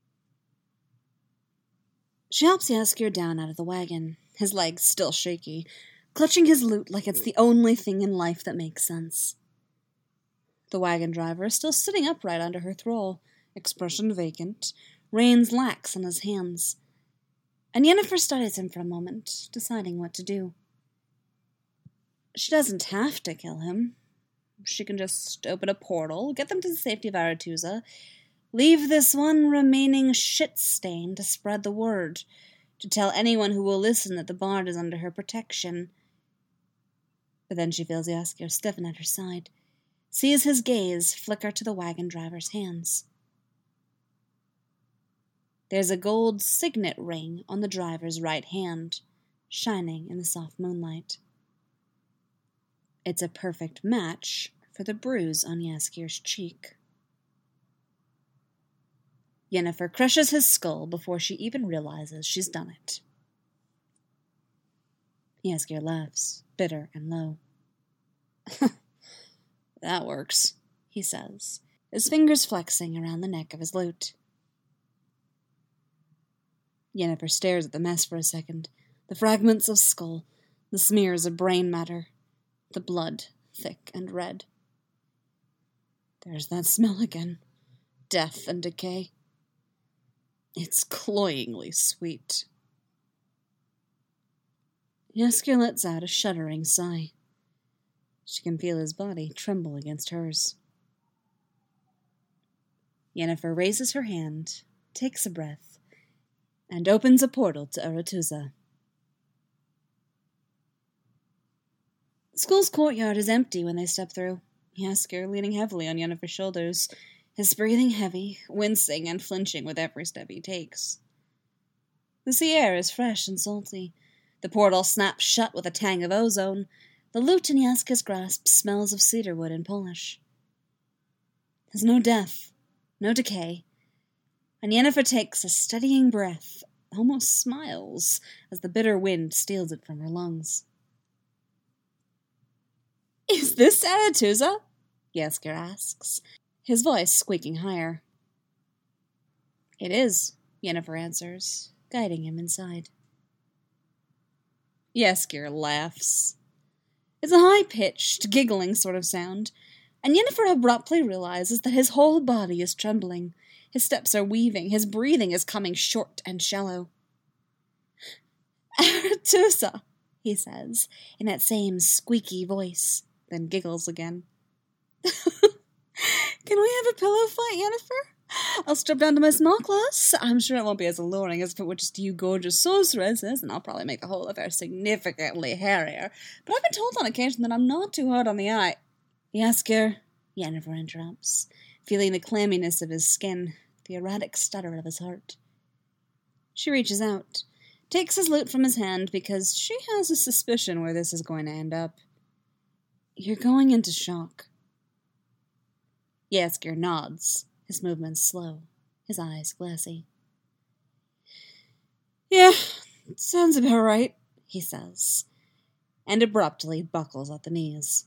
[SPEAKER 1] She helps Jaskier down out of the wagon, his legs still shaky, clutching his loot like it's the only thing in life that makes sense. The wagon driver is still sitting upright under her thrall, expression vacant, reins lax in his hands. And Yennefer studies him for a moment, deciding what to do. She doesn't have to kill him. She can just open a portal, get them to the safety of Aretuza, leave this one remaining shit stain to spread the word, to tell anyone who will listen that the bard is under her protection. But then she feels Jaskier stiffen at her side, sees his gaze flicker to the wagon driver's hands. There's a gold signet ring on the driver's right hand, shining in the soft moonlight. It's a perfect match for the bruise on Jaskier's cheek. Yennefer crushes his skull before she even realizes she's done it. Jaskier laughs, bitter and low. That works, he says, his fingers flexing around the neck of his lute. Yennefer stares at the mess for a second, the fragments of skull, the smears of brain matter, the blood thick and red. There's that smell again, death and decay. It's cloyingly sweet. Jaskier lets out a shuddering sigh. She can feel his body tremble against hers. Yennefer raises her hand, takes a breath, and opens a portal to Aretuza. The school's courtyard is empty when they step through, Jaskier leaning heavily on Yennefer's shoulders, his breathing heavy, wincing and flinching with every step he takes. The sea air is fresh and salty. The portal snaps shut with a tang of ozone. The lute in Jaskier's grasp smells of cedarwood and polish. There's no death, no decay, and Yennefer takes a steadying breath, almost smiles, as the bitter wind steals it from her lungs. Is this Aretuza? Jaskier asks, his voice squeaking higher. It is, Yennefer answers, guiding him inside. Jaskier laughs. It's a high-pitched, giggling sort of sound, and Yennefer abruptly realizes that his whole body is trembling. His steps are weaving, his breathing is coming short and shallow. Aretuza, he says, in that same squeaky voice, then giggles again. Can we have a pillow fight, Yennefer? I'll strip down to my small clothes. I'm sure it won't be as alluring as if it were just you gorgeous sorceresses, and I'll probably make the whole affair significantly hairier. But I've been told on occasion that I'm not too hard on the eye. Jaskier, Yennefer interrupts, feeling the clamminess of his skin, the erratic stutter of his heart. She reaches out, takes his lute from his hand because she has a suspicion where this is going to end up. You're going into shock. Jaskier nods, his movements slow, his eyes glassy. Yeah, sounds about right, he says, and abruptly buckles at the knees.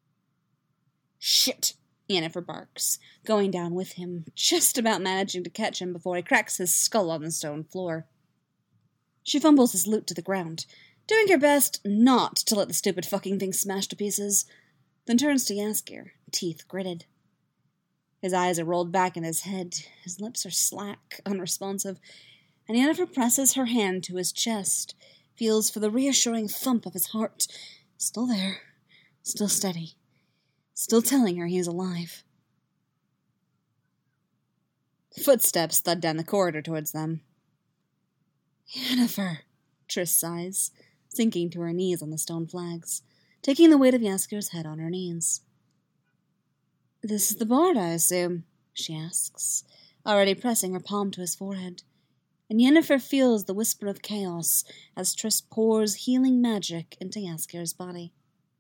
[SPEAKER 1] Shit, Yennefer barks, going down with him, just about managing to catch him before he cracks his skull on the stone floor. She fumbles his lute to the ground, doing her best not to let the stupid fucking thing smash to pieces, then turns to Jaskier, teeth gritted. His eyes are rolled back in his head, his lips are slack, unresponsive, and Yennefer presses her hand to his chest, feels for the reassuring thump of his heart, still there, still steady, still telling her he is alive. Footsteps thud down the corridor towards them. Yennefer, Triss sighs, sinking to her knees on the stone flags, taking the weight of Jaskier's head on her knees. This is the bard, I assume, she asks, already pressing her palm to his forehead, and Yennefer feels the whisper of chaos as Triss pours healing magic into Jaskier's body.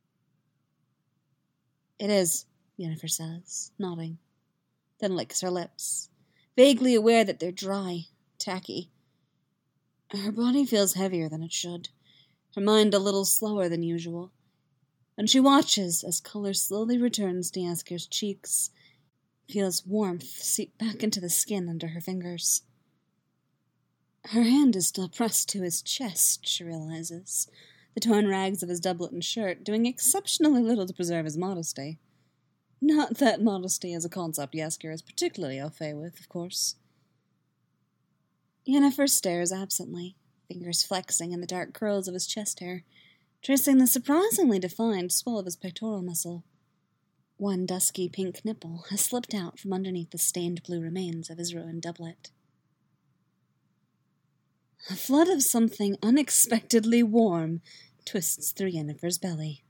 [SPEAKER 1] It is, Yennefer says, nodding, then licks her lips, vaguely aware that they're dry, tacky. Her body feels heavier than it should, her mind a little slower than usual, and she watches as color slowly returns to Jaskier's cheeks, feels warmth seep back into the skin under her fingers. Her hand is still pressed to his chest, she realizes, the torn rags of his doublet and shirt doing exceptionally little to preserve his modesty. Not that modesty is a concept Jaskier is particularly au fait with, of course. Yennefer stares absently, fingers flexing in the dark curls of his chest hair, tracing the surprisingly defined swell of his pectoral muscle. One dusky pink nipple has slipped out from underneath the stained blue remains of his ruined doublet. A flood of something unexpectedly warm twists through Yennefer's belly.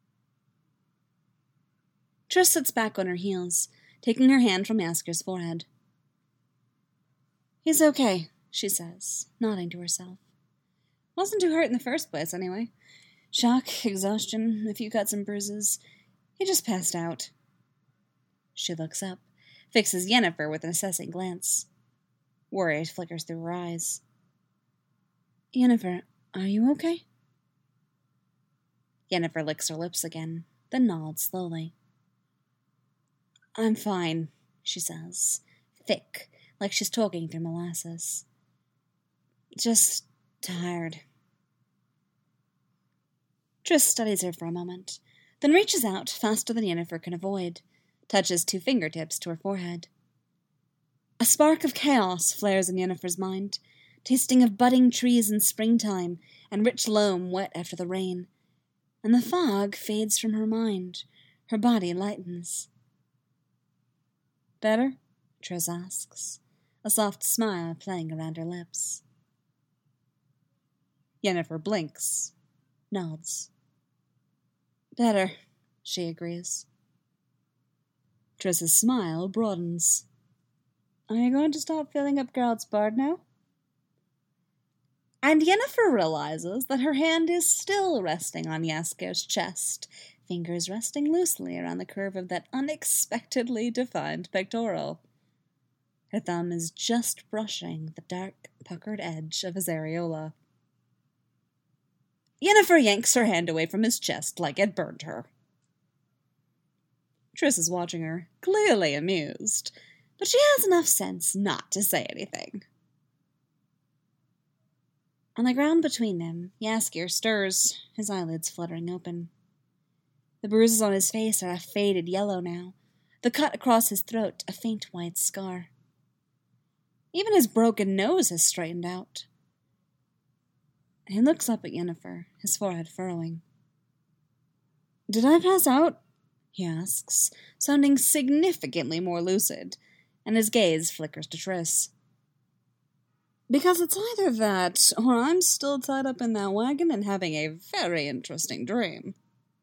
[SPEAKER 1] Triss sits back on her heels, taking her hand from Jasker's forehead. "He's okay," she says, nodding to herself. "Wasn't too hurt in the first place, anyway. Shock, exhaustion, a few cuts and bruises. He just passed out." She looks up, fixes Yennefer with an assessing glance. Worry flickers through her eyes. "Yennefer, are you okay?" Yennefer licks her lips again, then nods slowly. "I'm fine," she says, thick, like she's talking through molasses. "Just tired." Triss studies her for a moment, then reaches out faster than Yennefer can avoid, touches two fingertips to her forehead. A spark of chaos flares in Yennefer's mind, tasting of budding trees in springtime and rich loam wet after the rain, and the fog fades from her mind. Her body lightens. "Better?" Triss asks, a soft smile playing around her lips. Yennefer blinks, nods. "Better," she agrees. Triss's smile broadens. "Are you going to stop filling up Geralt's bard now?" And Yennefer realizes that her hand is still resting on Jasker's chest, fingers resting loosely around the curve of that unexpectedly defined pectoral. Her thumb is just brushing the dark, puckered edge of his areola. Yennefer yanks her hand away from his chest like it burned her. Triss is watching her, clearly amused, but she has enough sense not to say anything. On the ground between them, Jaskier stirs, his eyelids fluttering open. The bruises on his face are a faded yellow now, the cut across his throat a faint white scar. Even his broken nose has straightened out. He looks up at Yennefer, his forehead furrowing. "Did I pass out?" he asks, sounding significantly more lucid, and his gaze flickers to Triss. "Because it's either that, or I'm still tied up in that wagon and having a very interesting dream."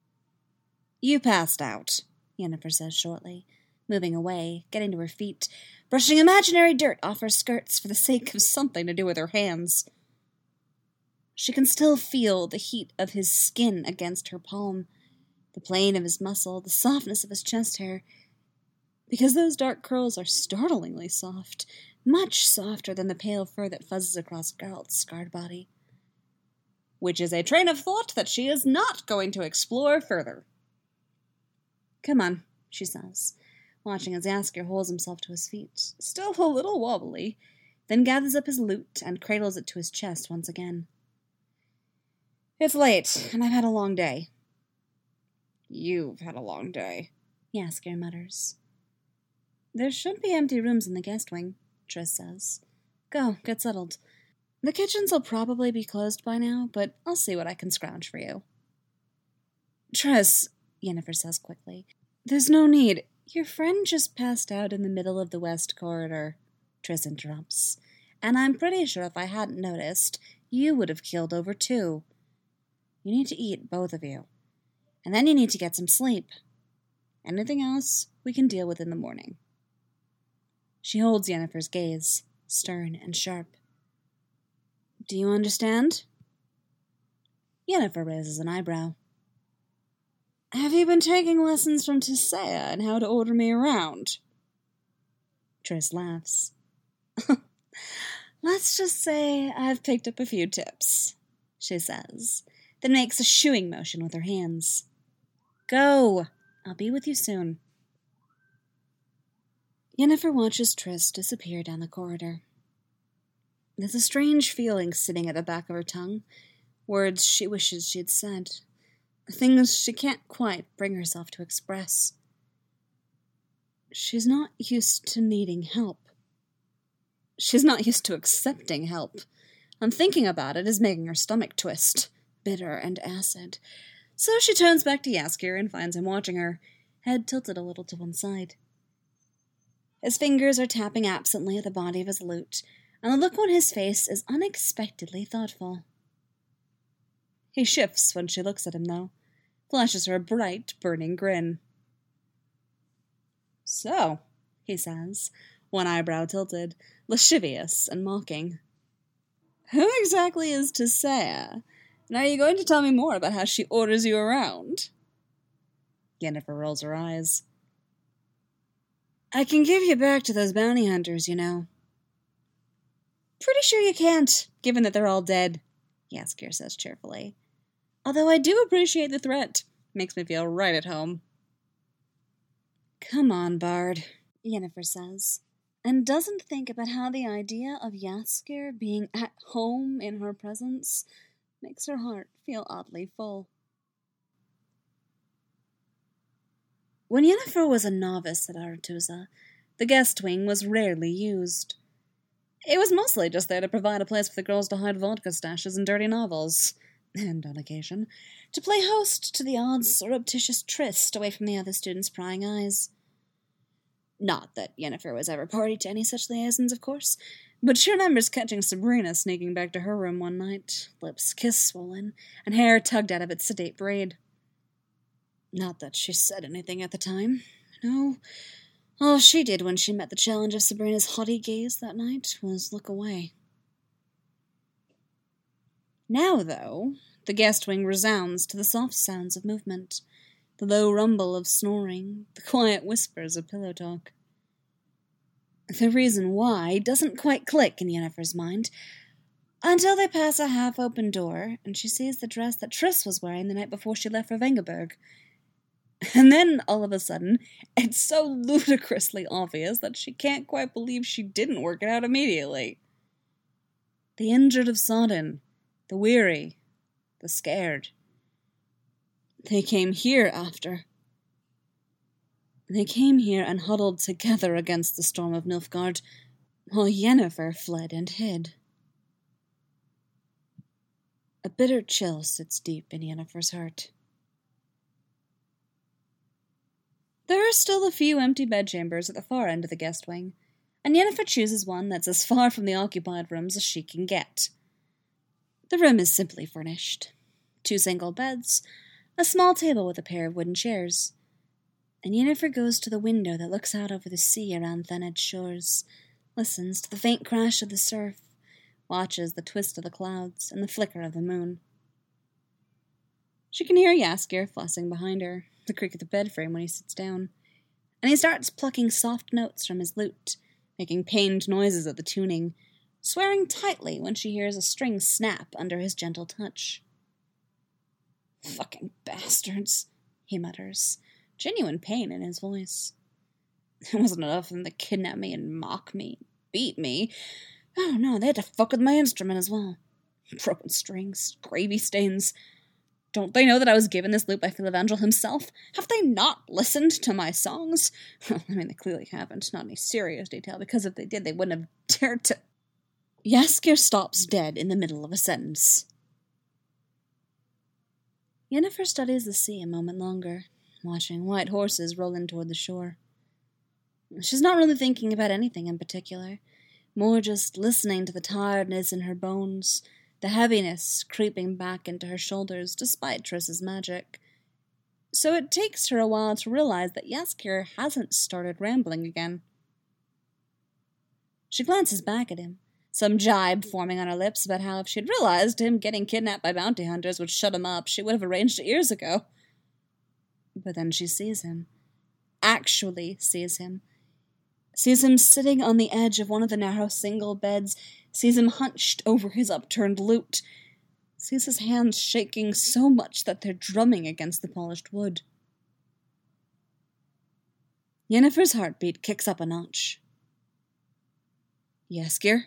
[SPEAKER 1] "You passed out," Yennefer says shortly, moving away, getting to her feet, brushing imaginary dirt off her skirts for the sake of something to do with her hands. She can still feel the heat of his skin against her palm, the plane of his muscle, the softness of his chest hair, because those dark curls are startlingly soft, much softer than the pale fur that fuzzes across Geralt's scarred body. Which is a train of thought that she is not going to explore further. "Come on," she says, watching as Jaskier holds himself to his feet, still a little wobbly, then gathers up his lute and cradles it to his chest once again. "It's late, and I've had a long day." "You've had a long day," Jaskier mutters. "There should be empty rooms in the guest wing," Triss says. "Go, get settled. The kitchens will probably be closed by now, but I'll see what I can scrounge for you." "Triss," Yennefer says quickly, "there's no need. Your friend just passed out in the middle of the west corridor," Triss interrupts. "And I'm pretty sure if I hadn't noticed, you would have keeled over too. You need to eat, both of you. And then you need to get some sleep. Anything else we can deal with in the morning." She holds Yennefer's gaze, stern and sharp. "Do you understand?" Yennefer raises an eyebrow. "Have you been taking lessons from Tissaia on how to order me around?" Triss laughs. "Let's just say I've picked up a few tips," she says, then makes a shooing motion with her hands. "Go! I'll be with you soon." Yennefer watches Triss disappear down the corridor. There's a strange feeling sitting at the back of her tongue, words she wishes she'd said, things she can't quite bring herself to express. She's not used to needing help. She's not used to accepting help, and thinking about it is making her stomach twist. bitter and acid. So she turns back to Jaskier and finds him watching her, head tilted a little to one side. His fingers are tapping absently at the body of his lute, and the look on his face is unexpectedly thoughtful. He shifts when she looks at him, though, flashes her a bright, burning grin. "So," he says, one eyebrow tilted, lascivious and mocking. "Who exactly is Tissaia? And are you going to tell me more about how she orders you around?" Yennefer rolls her eyes. "I can give you back to those bounty hunters, you know." "Pretty sure you can't, given that they're all dead," Jaskier says cheerfully. "Although I do appreciate the threat. Makes me feel right at home." "Come on, Bard," Yennefer says, and doesn't think about how the idea of Jaskier being at home in her presence makes her heart feel oddly full. When Yennefer was a novice at Aretuza, the guest wing was rarely used. It was mostly just there to provide a place for the girls to hide vodka stashes and dirty novels, and, on occasion, to play host to the odd surreptitious tryst away from the other students' prying eyes. Not that Yennefer was ever party to any such liaisons, of course, but she remembers catching Sabrina sneaking back to her room one night, lips kiss-swollen, and hair tugged out of its sedate braid. Not that she said anything at the time. No. All she did when she met the challenge of Sabrina's haughty gaze that night was look away. Now, though, the guest wing resounds to the soft sounds of movement, the low rumble of snoring, the quiet whispers of pillow talk. The reason why doesn't quite click in Yennefer's mind, until they pass a half-open door, and she sees the dress that Triss was wearing the night before she left for Vengerberg. And then, all of a sudden, it's so ludicrously obvious that she can't quite believe she didn't work it out immediately. The injured of sodden, the weary, the scared. They came here after. They came here and huddled together against the storm of Nilfgaard, while Yennefer fled and hid. A bitter chill sits deep in Yennefer's heart. There are still a few empty bedchambers at the far end of the guest wing, and Yennefer chooses one that's as far from the occupied rooms as she can get. The room is simply furnished. Two single beds, a small table with a pair of wooden chairs. And Yennefer goes to the window that looks out over the sea around Thaned's shores, listens to the faint crash of the surf, watches the twist of the clouds and the flicker of the moon. She can hear Jaskier fussing behind her, the creak of the bed frame when he sits down, and he starts plucking soft notes from his lute, making pained noises at the tuning, swearing tightly when she hears a string snap under his gentle touch. "Fucking bastards," he mutters, genuine pain in his voice. It wasn't enough for them to kidnap me and mock me, beat me. Oh no, they had to fuck with my instrument as well. Broken strings, gravy stains. Don't they know that I was given this lute by Filavandrel himself? Have they not listened to my songs? Well, I mean, they clearly haven't, not any serious detail, because if they did, they wouldn't have dared to... Jaskier stops dead in the middle of a sentence. Yennefer studies the sea a moment longer, watching white horses roll in toward the shore. She's not really thinking about anything in particular, more just listening to the tiredness in her bones, the heaviness creeping back into her shoulders despite Triss's magic. So it takes her a while to realize that Jaskier hasn't started rambling again. She glances back at him, some jibe forming on her lips about how if she'd realized him getting kidnapped by bounty hunters would shut him up, she would have arranged it years ago. But then she sees him. Actually sees him. Sees him sitting on the edge of one of the narrow single beds, sees him hunched over his upturned lute, sees his hands shaking so much that they're drumming against the polished wood. Yennefer's heartbeat kicks up a notch. Jaskier?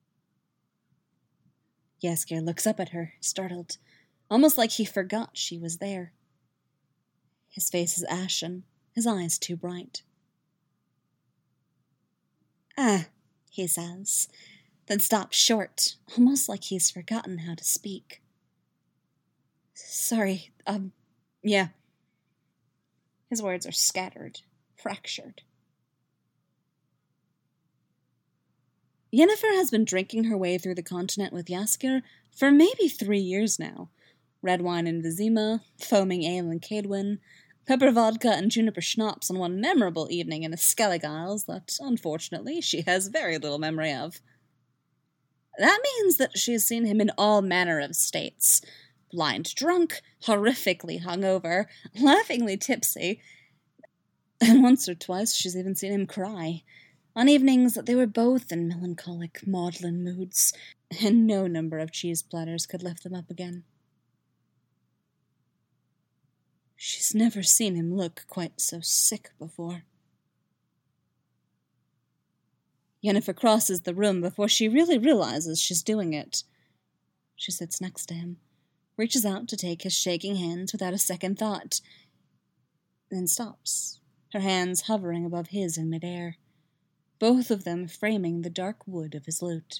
[SPEAKER 1] Jaskier looks up at her, startled, almost like he forgot she was there. His face is ashen, his eyes too bright. "Ah," he says, then stops short, almost like he's forgotten how to speak. Sorry, um, yeah. His words are scattered, fractured. Yennefer has been drinking her way through the continent with Jaskier for maybe three years now. Red wine in Vizima, foaming ale in Cadwyn, pepper vodka and juniper schnapps on one memorable evening in the Skellig Isles that, unfortunately, she has very little memory of. That means that she has seen him in all manner of states. Blind drunk, horrifically hungover, laughingly tipsy, and once or twice she's even seen him cry, on evenings that they were both in melancholic, maudlin moods, and no number of cheese platters could lift them up again. She's never seen him look quite so sick before. Yennefer crosses the room before she really realizes she's doing it. She sits next to him, reaches out to take his shaking hands without a second thought, then stops, her hands hovering above his in midair, both of them framing the dark wood of his lute.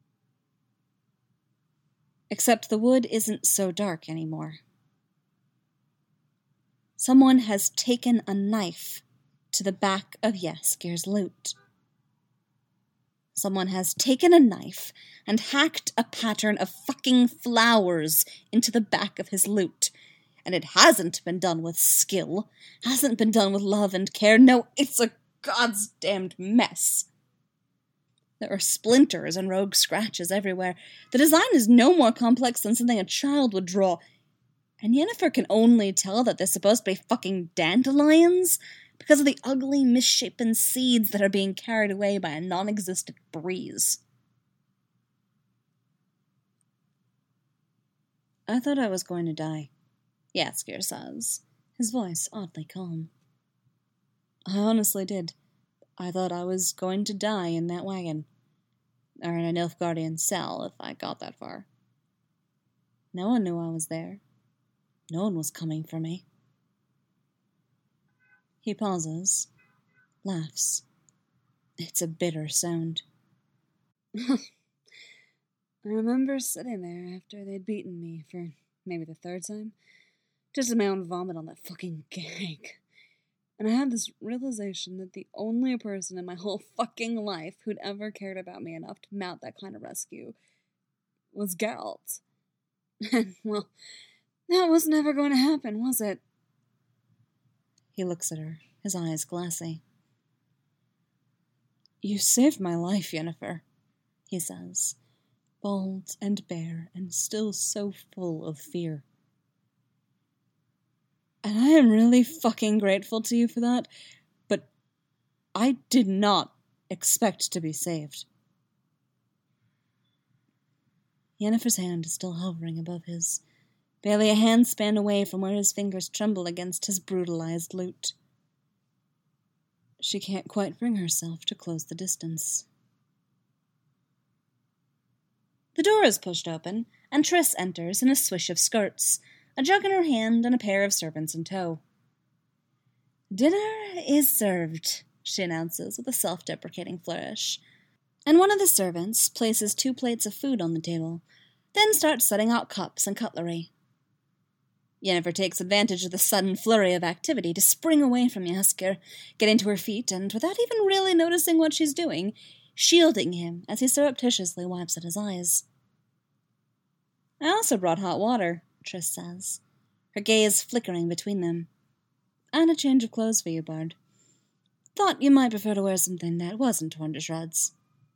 [SPEAKER 1] Except the wood isn't so dark anymore. Someone has taken a knife to the back of Jaskier's lute. Someone has taken a knife and hacked a pattern of fucking flowers into the back of his lute. And it hasn't been done with skill, hasn't been done with love and care. No, it's a God's damned mess. There are splinters and rogue scratches everywhere. The design is no more complex than something a child would draw. And Yennefer can only tell that they're supposed to be fucking dandelions because of the ugly, misshapen seeds that are being carried away by a non-existent breeze. I thought I was going to die, Jaskier says, his voice oddly calm. I honestly did. I thought I was going to die in that wagon. Or in a Nilfgaardian cell, if I got that far. No one knew I was there. No one was coming for me. He pauses, laughs. It's a bitter sound. I remember sitting there after they'd beaten me for maybe the third time, just in my own vomit on that fucking gag. And I had this realization that the only person in my whole fucking life who'd ever cared about me enough to mount that kind of rescue was Geralt. And, well, that was never going to happen, was it? He looks at her, his eyes glassy. You saved my life, Yennefer, he says, bald and bare and still so full of fear. And I am really fucking grateful to you for that, but I did not expect to be saved. Yennefer's hand is still hovering above his, barely a handspan away from where his fingers tremble against his brutalized lute. She can't quite bring herself to close the distance. The door is pushed open, and Triss enters in a swish of skirts, a jug in her hand and a pair of servants in tow. Dinner is served, she announces with a self-deprecating flourish, and one of the servants places two plates of food on the table, then starts setting out cups and cutlery. Yennefer takes advantage of the sudden flurry of activity to spring away from Jaskier, getting to her feet, and without even really noticing what she's doing, shielding him as he surreptitiously wipes at his eyes. I also brought hot water, Triss says, her gaze flickering between them. And a change of clothes for you, Bard. Thought you might prefer to wear something that wasn't torn to shreds.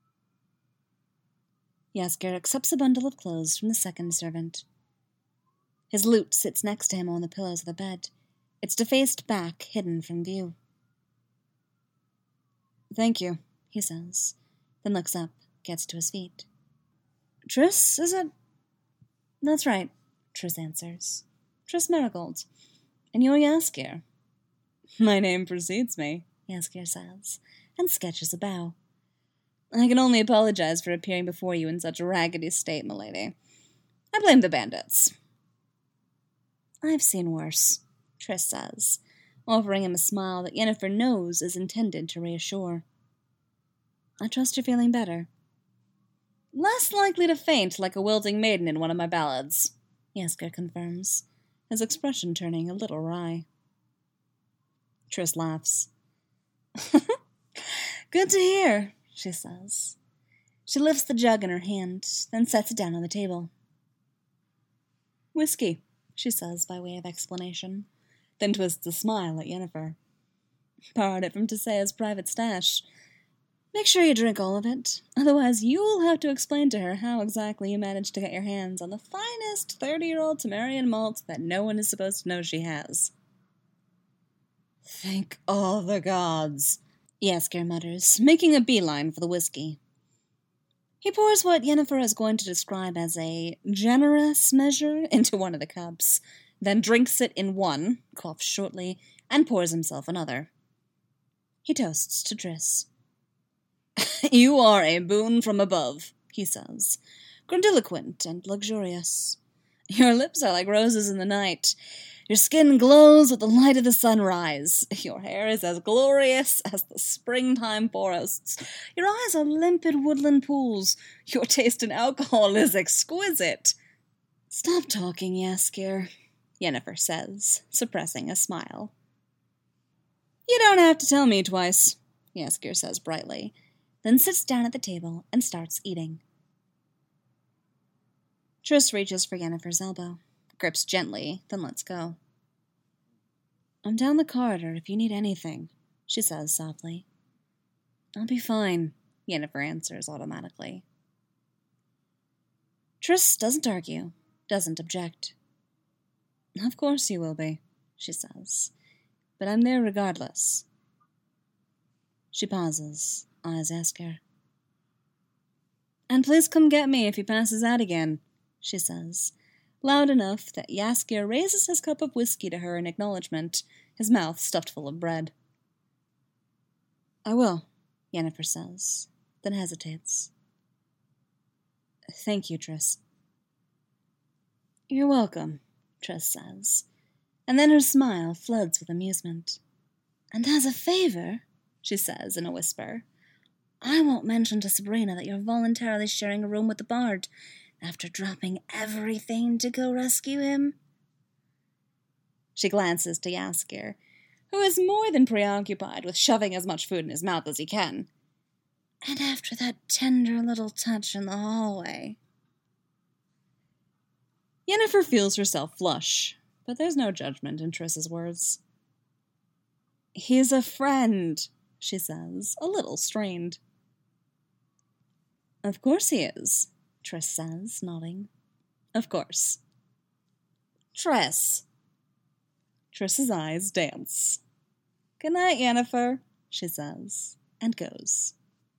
[SPEAKER 1] Jaskier accepts a bundle of clothes from the second servant. His lute sits next to him on the pillows of the bed, its defaced back hidden from view. Thank you, he says, then looks up, gets to his feet. Triss, is it? That's right, Triss answers. Triss Merigold. And you're Jaskier. My name precedes me, Jaskier says, and sketches a bow. I can only apologize for appearing before you in such a raggedy state, milady. I blame the bandits. I've seen worse, Triss says, offering him a smile that Yennefer knows is intended to reassure. I trust you're feeling better. Less likely to faint like a wilting maiden in one of my ballads. Jaskier confirms, his expression turning a little wry. Triss laughs. Good to hear, she says. She lifts the jug in her hand, then sets it down on the table. Whiskey, she says by way of explanation, then twists a smile at Yennefer. Borrowed it from Tissa's private stash. Make sure you drink all of it, otherwise you'll have to explain to her how exactly you managed to get your hands on the finest thirty-year-old Temerian malt that no one is supposed to know she has. Thank all the gods, Jaskier mutters, making a beeline for the whiskey. He pours what Yennefer is going to describe as a generous measure into one of the cups, then drinks it in one, coughs shortly, and pours himself another. He toasts to Triss. You are a boon from above, he says, grandiloquent and luxurious. Your lips are like roses in the night. Your skin glows with the light of the sunrise. Your hair is as glorious as the springtime forests. Your eyes are limpid woodland pools. Your taste in alcohol is exquisite. Stop talking, Jaskier, Yennefer says, suppressing a smile. You don't have to tell me twice, Jaskier says brightly, then sits down at the table and starts eating. Triss reaches for Yennefer's elbow, grips gently, then lets go. I'm down the corridor if you need anything, she says softly. I'll be fine, Yennefer answers automatically. Triss doesn't argue, doesn't object. Of course you will be, she says, but I'm there regardless. She pauses, eyes Jaskier. And please come get me if he passes out again, she says, loud enough that Jaskier raises his cup of whiskey to her in acknowledgement, his mouth stuffed full of bread. I will, Yennefer says, then hesitates. Thank you, Triss. You're welcome, Triss says, and then her smile floods with amusement. And as a favor, she says in a whisper, I won't mention to Sabrina that you're voluntarily sharing a room with the bard after dropping everything to go rescue him. She glances to Jaskier, who is more than preoccupied with shoving as much food in his mouth as he can. And after that tender little touch in the hallway. Yennefer feels herself flush, but there's no judgment in Triss's words. He's a friend, she says, a little strained. Of course he is, Triss says, nodding. Of course. Triss. Triss's eyes dance. Good night, Yennefer, she says, and goes.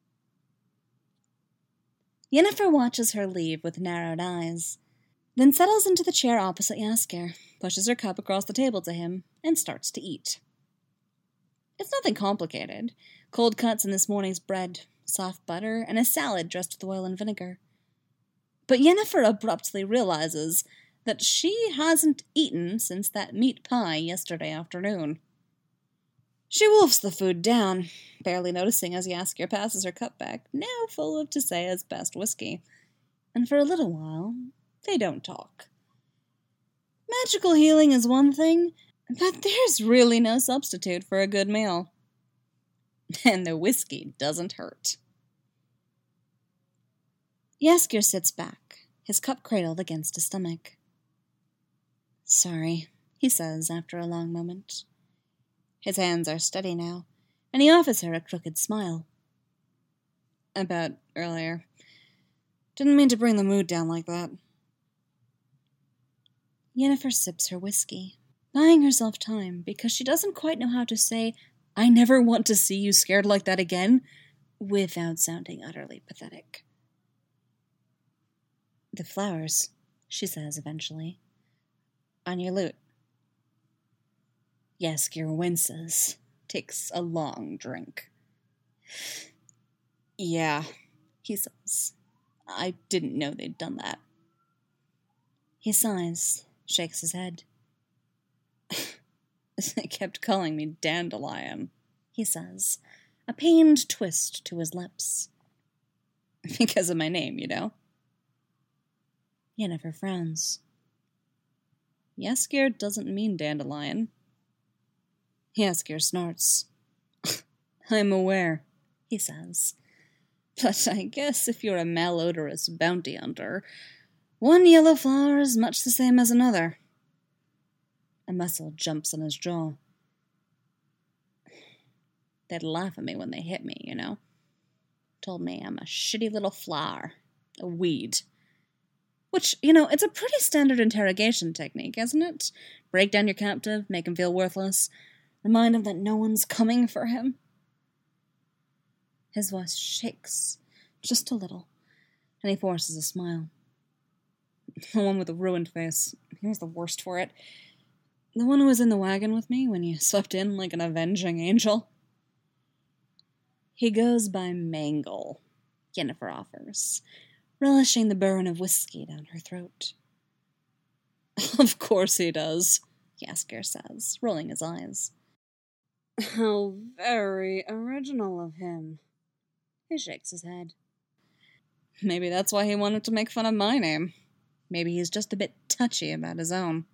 [SPEAKER 1] Yennefer watches her leave with narrowed eyes, then settles into the chair opposite Jaskier, pushes her cup across the table to him, and starts to eat. It's nothing complicated. Cold cuts in this morning's bread, soft butter, and a salad dressed with oil and vinegar. But Yennefer abruptly realizes that she hasn't eaten since that meat pie yesterday afternoon. She wolfs the food down, barely noticing as Jaskier passes her cup back, now full of Tissa's best whiskey. And for a little while, they don't talk. Magical healing is one thing, but there's really no substitute for a good meal. And the whiskey doesn't hurt. Jaskier sits back, his cup cradled against his stomach. Sorry, he says after a long moment. His hands are steady now, and he offers her a crooked smile. About earlier. Didn't mean to bring the mood down like that. Yennefer sips her whiskey, buying herself time because she doesn't quite know how to say, I never want to see you scared like that again, without sounding utterly pathetic. The flowers, she says eventually. On your lute. Jaskier winces, takes a long drink. Yeah, he says. I didn't know they'd done that. He sighs, shakes his head. They kept calling me Dandelion, he says, a pained twist to his lips. Because of my name, you know. Yennefer frowns. Yaskier doesn't mean dandelion. Yaskier snorts. I'm aware, he says. But I guess if you're a malodorous bounty hunter, one yellow flower is much the same as another. A muscle jumps on his jaw. They'd laugh at me when they hit me, you know. Told me I'm a shitty little flower. A weed. Which, you know, it's a pretty standard interrogation technique, isn't it? Break down your captive, make him feel worthless, remind him that no one's coming for him. His voice shakes, just a little, and he forces a smile. The one with the ruined face. He was the worst for it. The one who was in the wagon with me when you swept in like an avenging angel. He goes by Mangle, Yennefer offers, relishing the burn of whiskey down her throat. Of course he does, Yaskier says, rolling his eyes. How very original of him. He shakes his head. Maybe that's why he wanted to make fun of my name. Maybe he's just a bit touchy about his own.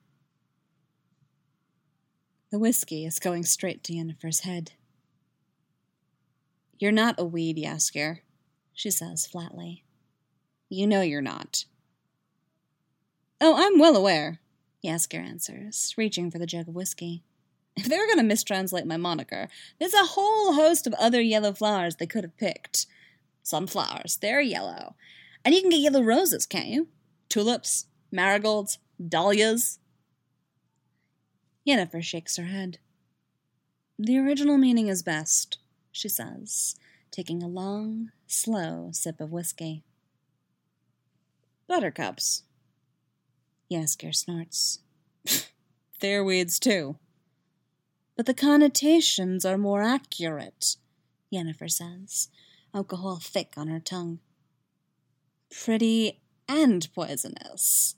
[SPEAKER 1] The whiskey is going straight to Yennefer's head. You're not a weed, Yaskier, she says flatly. You know you're not. Oh, I'm well aware, Yaskier answers, reaching for the jug of whiskey. If they were going to mistranslate my moniker, there's a whole host of other yellow flowers they could have picked. Sunflowers, they're yellow. And you can get yellow roses, can't you? Tulips, marigolds, dahlias. Yennefer shakes her head. The original meaning is best, she says, taking a long, slow sip of whiskey. Buttercups. Yaskier snorts. They're weeds, too. But the connotations are more accurate, Yennefer says, alcohol thick on her tongue. Pretty and poisonous.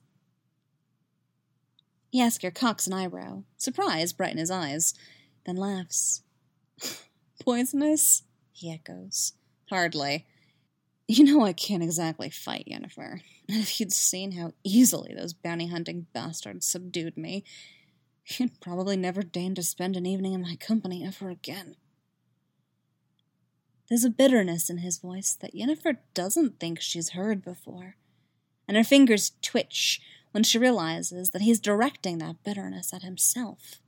[SPEAKER 1] Yaskier cocks an eyebrow, surprise bright in his eyes, then laughs. Poisonous? He echoes. Hardly. You know I can't exactly fight, Yennefer. And if you'd seen how easily those bounty-hunting bastards subdued me, you'd probably never deign to spend an evening in my company ever again. There's a bitterness in his voice that Yennefer doesn't think she's heard before, and her fingers twitch when she realizes that he's directing that bitterness at himself.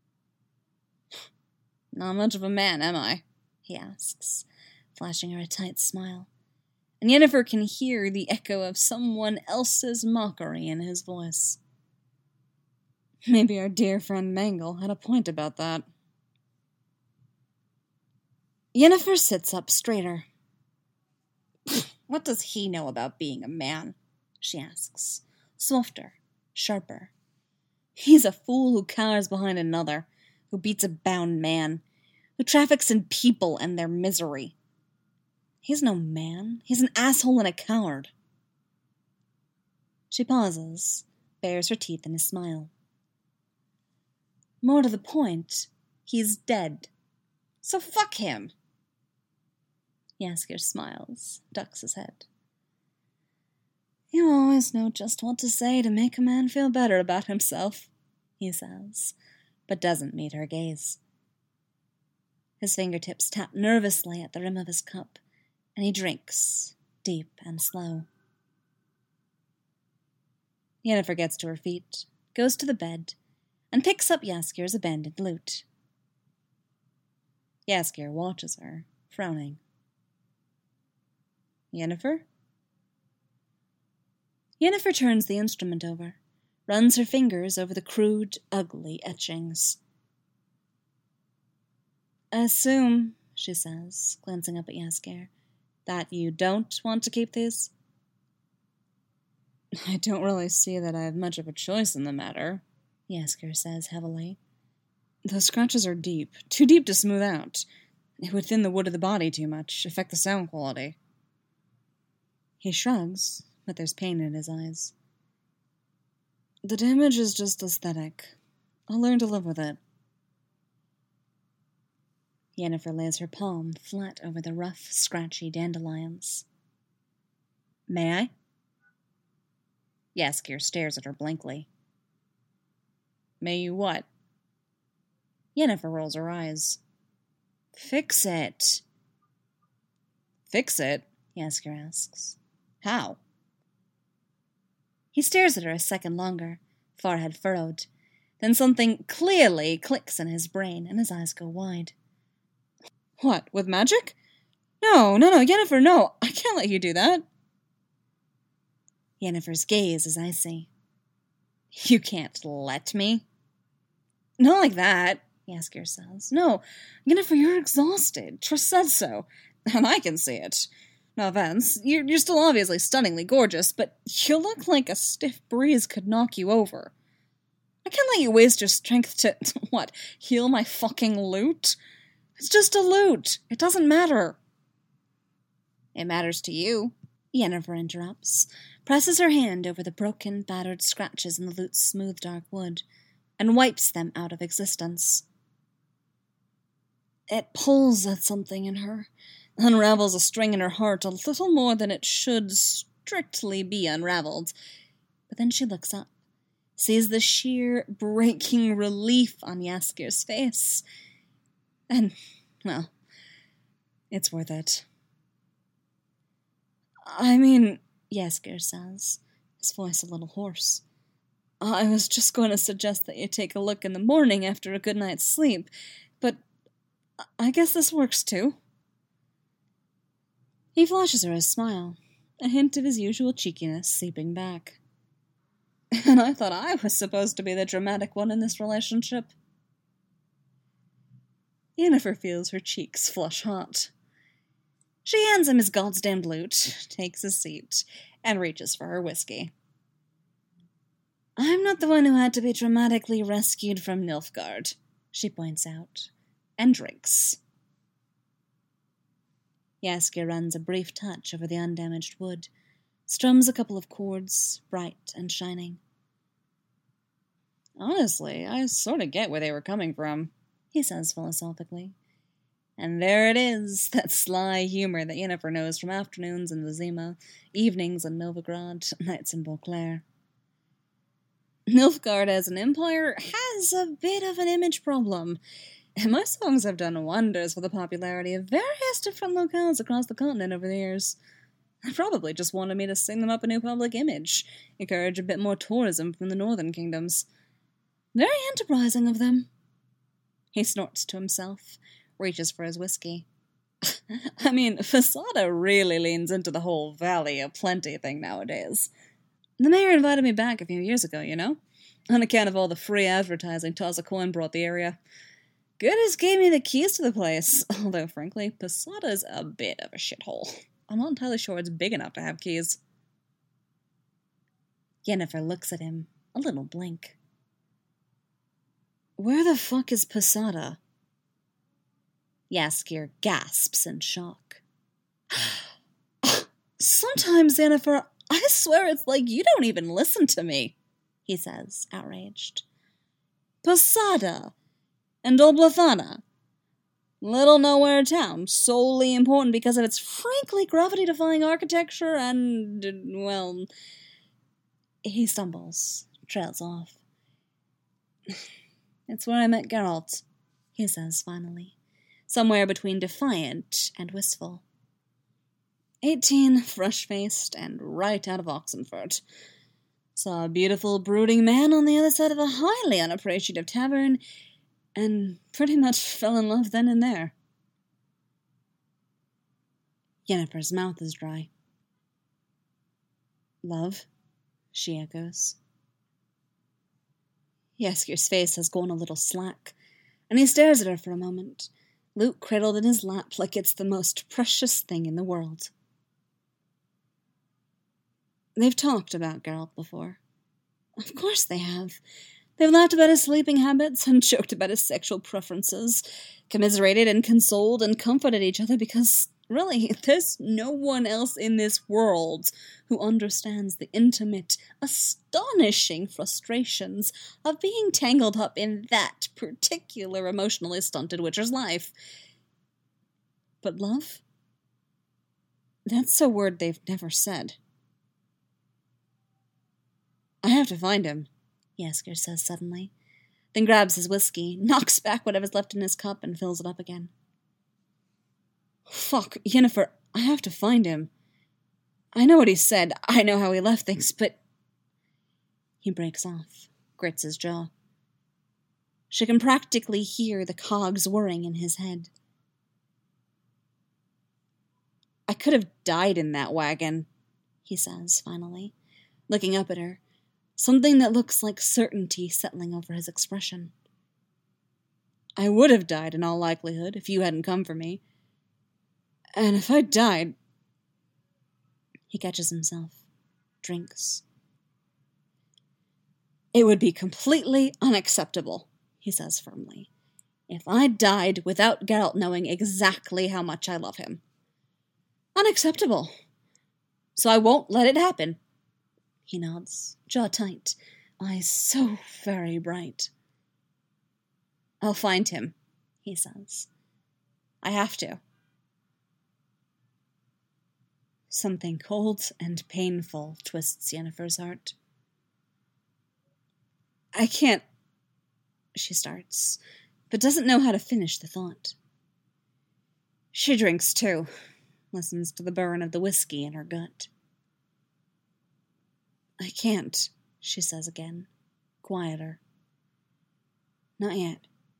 [SPEAKER 1] Not much of a man, am I? He asks, flashing her a tight smile. And Yennefer can hear the echo of someone else's mockery in his voice. Maybe our dear friend Mangle had a point about that. Yennefer sits up straighter. What does he know about being a man? She asks, softer, sharper. He's a fool who cowers behind another, who beats a bound man, who traffics in people and their misery. He's no man. He's an asshole and a coward. She pauses, bares her teeth in a smile. More to the point, he's dead. So fuck him. Yaskier smiles, ducks his head. You always know just what to say to make a man feel better about himself, he says, but doesn't meet her gaze. His fingertips tap nervously at the rim of his cup, and he drinks, deep and slow. Yennefer gets to her feet, goes to the bed, and picks up Yaskier's abandoned lute. Yaskier watches her, frowning. Yennefer? Yennefer turns the instrument over, runs her fingers over the crude, ugly etchings. I assume, she says, glancing up at Yaskier, that you don't want to keep these? I don't really see that I have much of a choice in the matter, Yaskier says heavily. Those scratches are deep, too deep to smooth out. It would thin the wood of the body too much, affect the sound quality. He shrugs, but there's pain in his eyes. The damage is just aesthetic. I'll learn to live with it. Yennefer lays her palm flat over the rough, scratchy dandelions. May I? Yaskier stares at her blankly. May you what? Yennefer rolls her eyes. Fix it. Fix it? Jaskier asks. How? He stares at her a second longer, forehead furrowed. Then something clearly clicks in his brain, and his eyes go wide. What, with magic? No, no, no, Yennefer, no, I can't let you do that. Yennefer's gaze is icy. You can't let me? Not like that, Jaskier says. No, Yennefer, you're exhausted. Triss says so, and I can see it. No offense, you're, you're still obviously stunningly gorgeous, but you look like a stiff breeze could knock you over. I can't let you waste your strength to, what, heal my fucking lute? It's just a lute. It doesn't matter. It matters to you, Yennefer interrupts, presses her hand over the broken, battered scratches in the lute's smooth, dark wood, and wipes them out of existence. It pulls at something in her, unravels a string in her heart a little more than it should strictly be unraveled. But then she looks up, sees the sheer, breaking relief on Jaskier's face, and, well, it's worth it. I mean, Jaskier says, his voice a little hoarse, I was just going to suggest that you take a look in the morning after a good night's sleep, but I guess this works too. He flashes her a smile, a hint of his usual cheekiness seeping back. And I thought I was supposed to be the dramatic one in this relationship. Yennefer feels her cheeks flush hot. She hands him his goddamned lute, takes his seat, and reaches for her whiskey. I'm not the one who had to be dramatically rescued from Nilfgaard, she points out, and drinks. Jaskier runs a brief touch over the undamaged wood, strums a couple of chords, bright and shining. Honestly, I sort of get where they were coming from, he says philosophically. And there it is, that sly humor that Yennefer knows from afternoons in Vizima, evenings in Novigrad, nights in Beauclair. Nilfgaard as an empire has a bit of an image problem, and my songs have done wonders for the popularity of various different locales across the continent over the years. They probably just wanted me to sing them up a new public image, encourage a bit more tourism from the northern kingdoms. Very enterprising of them. He snorts to himself, reaches for his whiskey. I mean, Fasada really leans into the whole Valley of Plenty thing nowadays. The mayor invited me back a few years ago, you know, on account of all the free advertising Taza Coin brought the area. Goodness gave me the keys to the place, although, frankly, Posada's a bit of a shithole. I'm not entirely sure it's big enough to have keys. Yennefer looks at him, a little blank. Where the fuck is Posada? Jaskier gasps in shock. Sometimes, Yennefer, I swear it's like you don't even listen to me, he says, outraged. Posada and Olblathana. Little nowhere town, solely important because of its frankly gravity-defying architecture and, well... He stumbles, trails off. It's where I met Geralt, he says finally, somewhere between defiant and wistful. Eighteen, fresh-faced, and right out of Oxenfurt. Saw a beautiful, brooding man on the other side of a highly unappreciative tavern, and pretty much fell in love then and there. Yennefer's mouth is dry. Love? She echoes. Jaskier's face has gone a little slack, and he stares at her for a moment, lute cradled in his lap like it's the most precious thing in the world. They've talked about Geralt before. Of course they have. They've laughed about his sleeping habits and joked about his sexual preferences, commiserated and consoled and comforted each other because, really, there's no one else in this world who understands the intimate, astonishing frustrations of being tangled up in that particular emotionally stunted witcher's life. But love? That's a word they've never said. I have to find him, Jaskier says suddenly, then grabs his whiskey, knocks back whatever's left in his cup, and fills it up again. Fuck, Yennefer, I have to find him. I know what he said, I know how he left things, but... He breaks off, grits his jaw. She can practically hear the cogs whirring in his head. I could have died in that wagon, he says, finally, looking up at her, something that looks like certainty settling over his expression. I would have died in all likelihood if you hadn't come for me. And if I died... He catches himself, drinks. It would be completely unacceptable, he says firmly, if I died without Geralt knowing exactly how much I love him. Unacceptable. So I won't let it happen. He nods, jaw tight, eyes so very bright. I'll find him, he says. I have to. Something cold and painful twists Yennefer's heart. I can't, she starts, but doesn't know how to finish the thought. She drinks too, listens to the burn of the whiskey in her gut. I can't, she says again, quieter. Not yet.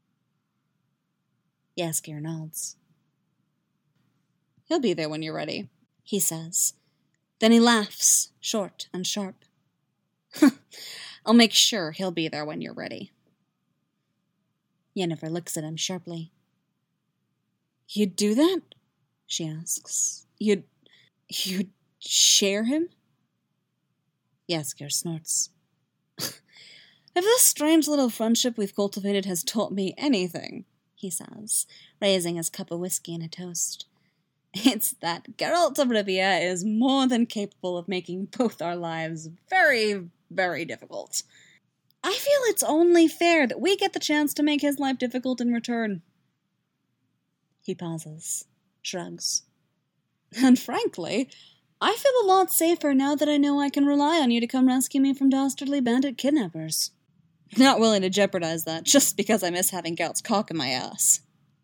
[SPEAKER 1] Jaskier nods. He'll be there when you're ready, he says. Then he laughs, short and sharp. I'll make sure he'll be there when you're ready. Yennefer looks at him sharply. You'd do that? She asks. You'd... you'd share him? Jaskier snorts. If this strange little friendship we've cultivated has taught me anything, he says, raising his cup of whiskey in a toast, it's that Geralt of Rivia is more than capable of making both our lives very, very difficult. I feel it's only fair that we get the chance to make his life difficult in return. He pauses, shrugs. And frankly, I feel a lot safer now that I know I can rely on you to come rescue me from dastardly bandit kidnappers. Not willing to jeopardize that just because I miss having Geralt's cock in my ass.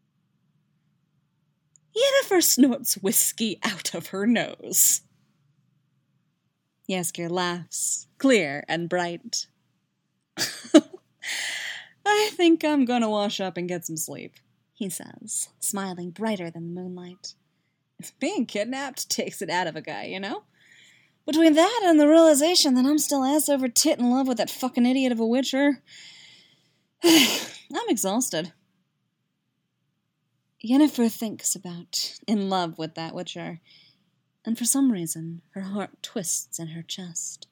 [SPEAKER 1] Yennefer snorts whiskey out of her nose. Jaskier laughs, clear and bright. I think I'm gonna wash up and get some sleep, he says, smiling brighter than the moonlight. Being kidnapped takes it out of a guy, you know? Between that and the realization that I'm still ass over tit in love with that fucking idiot of a Witcher, I'm exhausted. Yennefer thinks about in love with that Witcher, and for some reason her heart twists in her chest.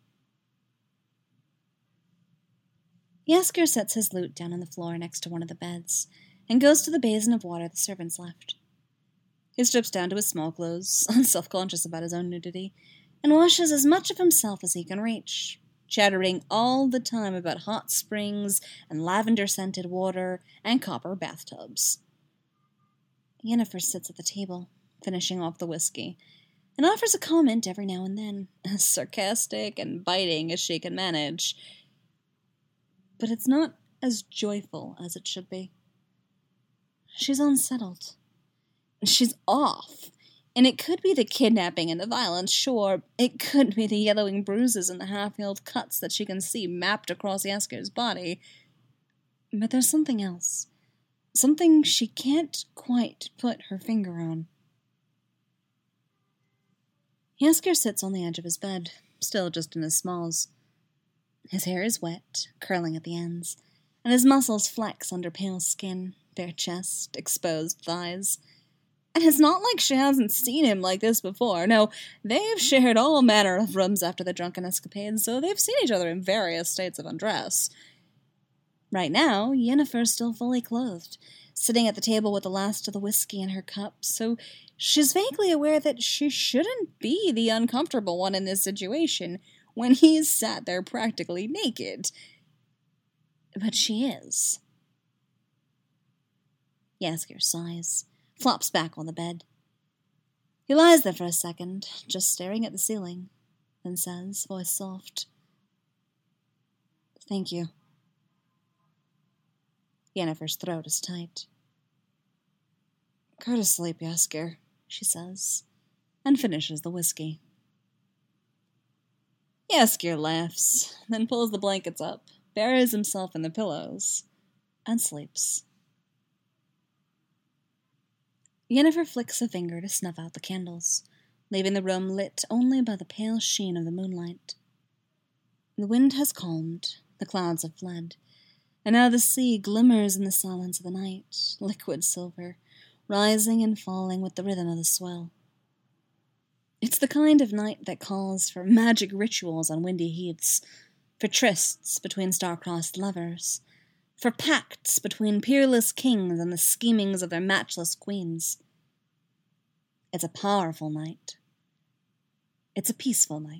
[SPEAKER 1] Jaskier sets his lute down on the floor next to one of the beds, and goes to the basin of water the servants left. He strips down to his small clothes, self-conscious about his own nudity, and washes as much of himself as he can reach, chattering all the time about hot springs and lavender-scented water and copper bathtubs. Yennefer sits at the table, finishing off the whiskey, and offers a comment every now and then, as sarcastic and biting as she can manage. But it's not as joyful as it should be. She's unsettled. She's off. And it could be the kidnapping and the violence, sure. It could be the yellowing bruises and the half-healed cuts that she can see mapped across Jaskier's body. But there's something else. Something she can't quite put her finger on. Jaskier sits on the edge of his bed, still just in his smalls. His hair is wet, curling at the ends, and his muscles flex under pale skin, bare chest, exposed thighs. And it's not like she hasn't seen him like this before. No, they've shared all manner of rooms after the drunken escapades, so they've seen each other in various states of undress. Right now, Yennefer's still fully clothed, sitting at the table with the last of the whiskey in her cup, so she's vaguely aware that she shouldn't be the uncomfortable one in this situation when he's sat there practically naked. But she is. Jaskier sighs, flops back on the bed. He lies there for a second, just staring at the ceiling, then says, voice soft, "Thank you." Yennefer's throat is tight. Go to sleep, Jaskier, she says, and finishes the whiskey. Jaskier laughs, then pulls the blankets up, buries himself in the pillows, and sleeps. Yennefer flicks a finger to snuff out the candles, leaving the room lit only by the pale sheen of the moonlight. The wind has calmed, the clouds have fled, and now the sea glimmers in the silence of the night, liquid silver, rising and falling with the rhythm of the swell. It's the kind of night that calls for magic rituals on windy heaths, for trysts between star-crossed lovers, for pacts between peerless kings and the schemings of their matchless queens. It's a powerful night. It's a peaceful night.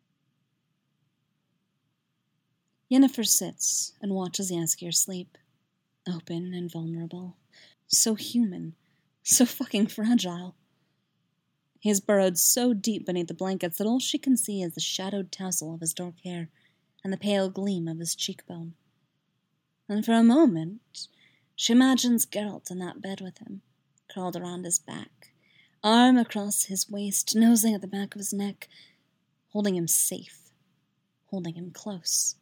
[SPEAKER 1] Yennefer sits and watches Jaskier sleep, open and vulnerable, so human, so fucking fragile. He has burrowed so deep beneath the blankets that all she can see is the shadowed tousle of his dark hair and the pale gleam of his cheekbone. And for a moment, she imagines Geralt in that bed with him, curled around his back, arm across his waist, nosing at the back of his neck, holding him safe, holding him close.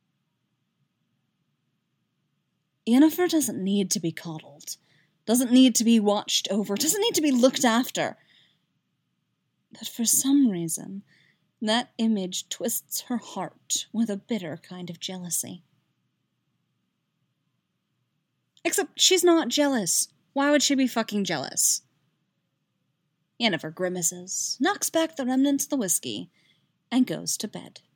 [SPEAKER 1] Yennefer doesn't need to be coddled, doesn't need to be watched over, doesn't need to be looked after. But for some reason, that image twists her heart with a bitter kind of jealousy. Except she's not jealous. Why would she be fucking jealous? Yennefer grimaces, knocks back the remnants of the whiskey, and goes to bed.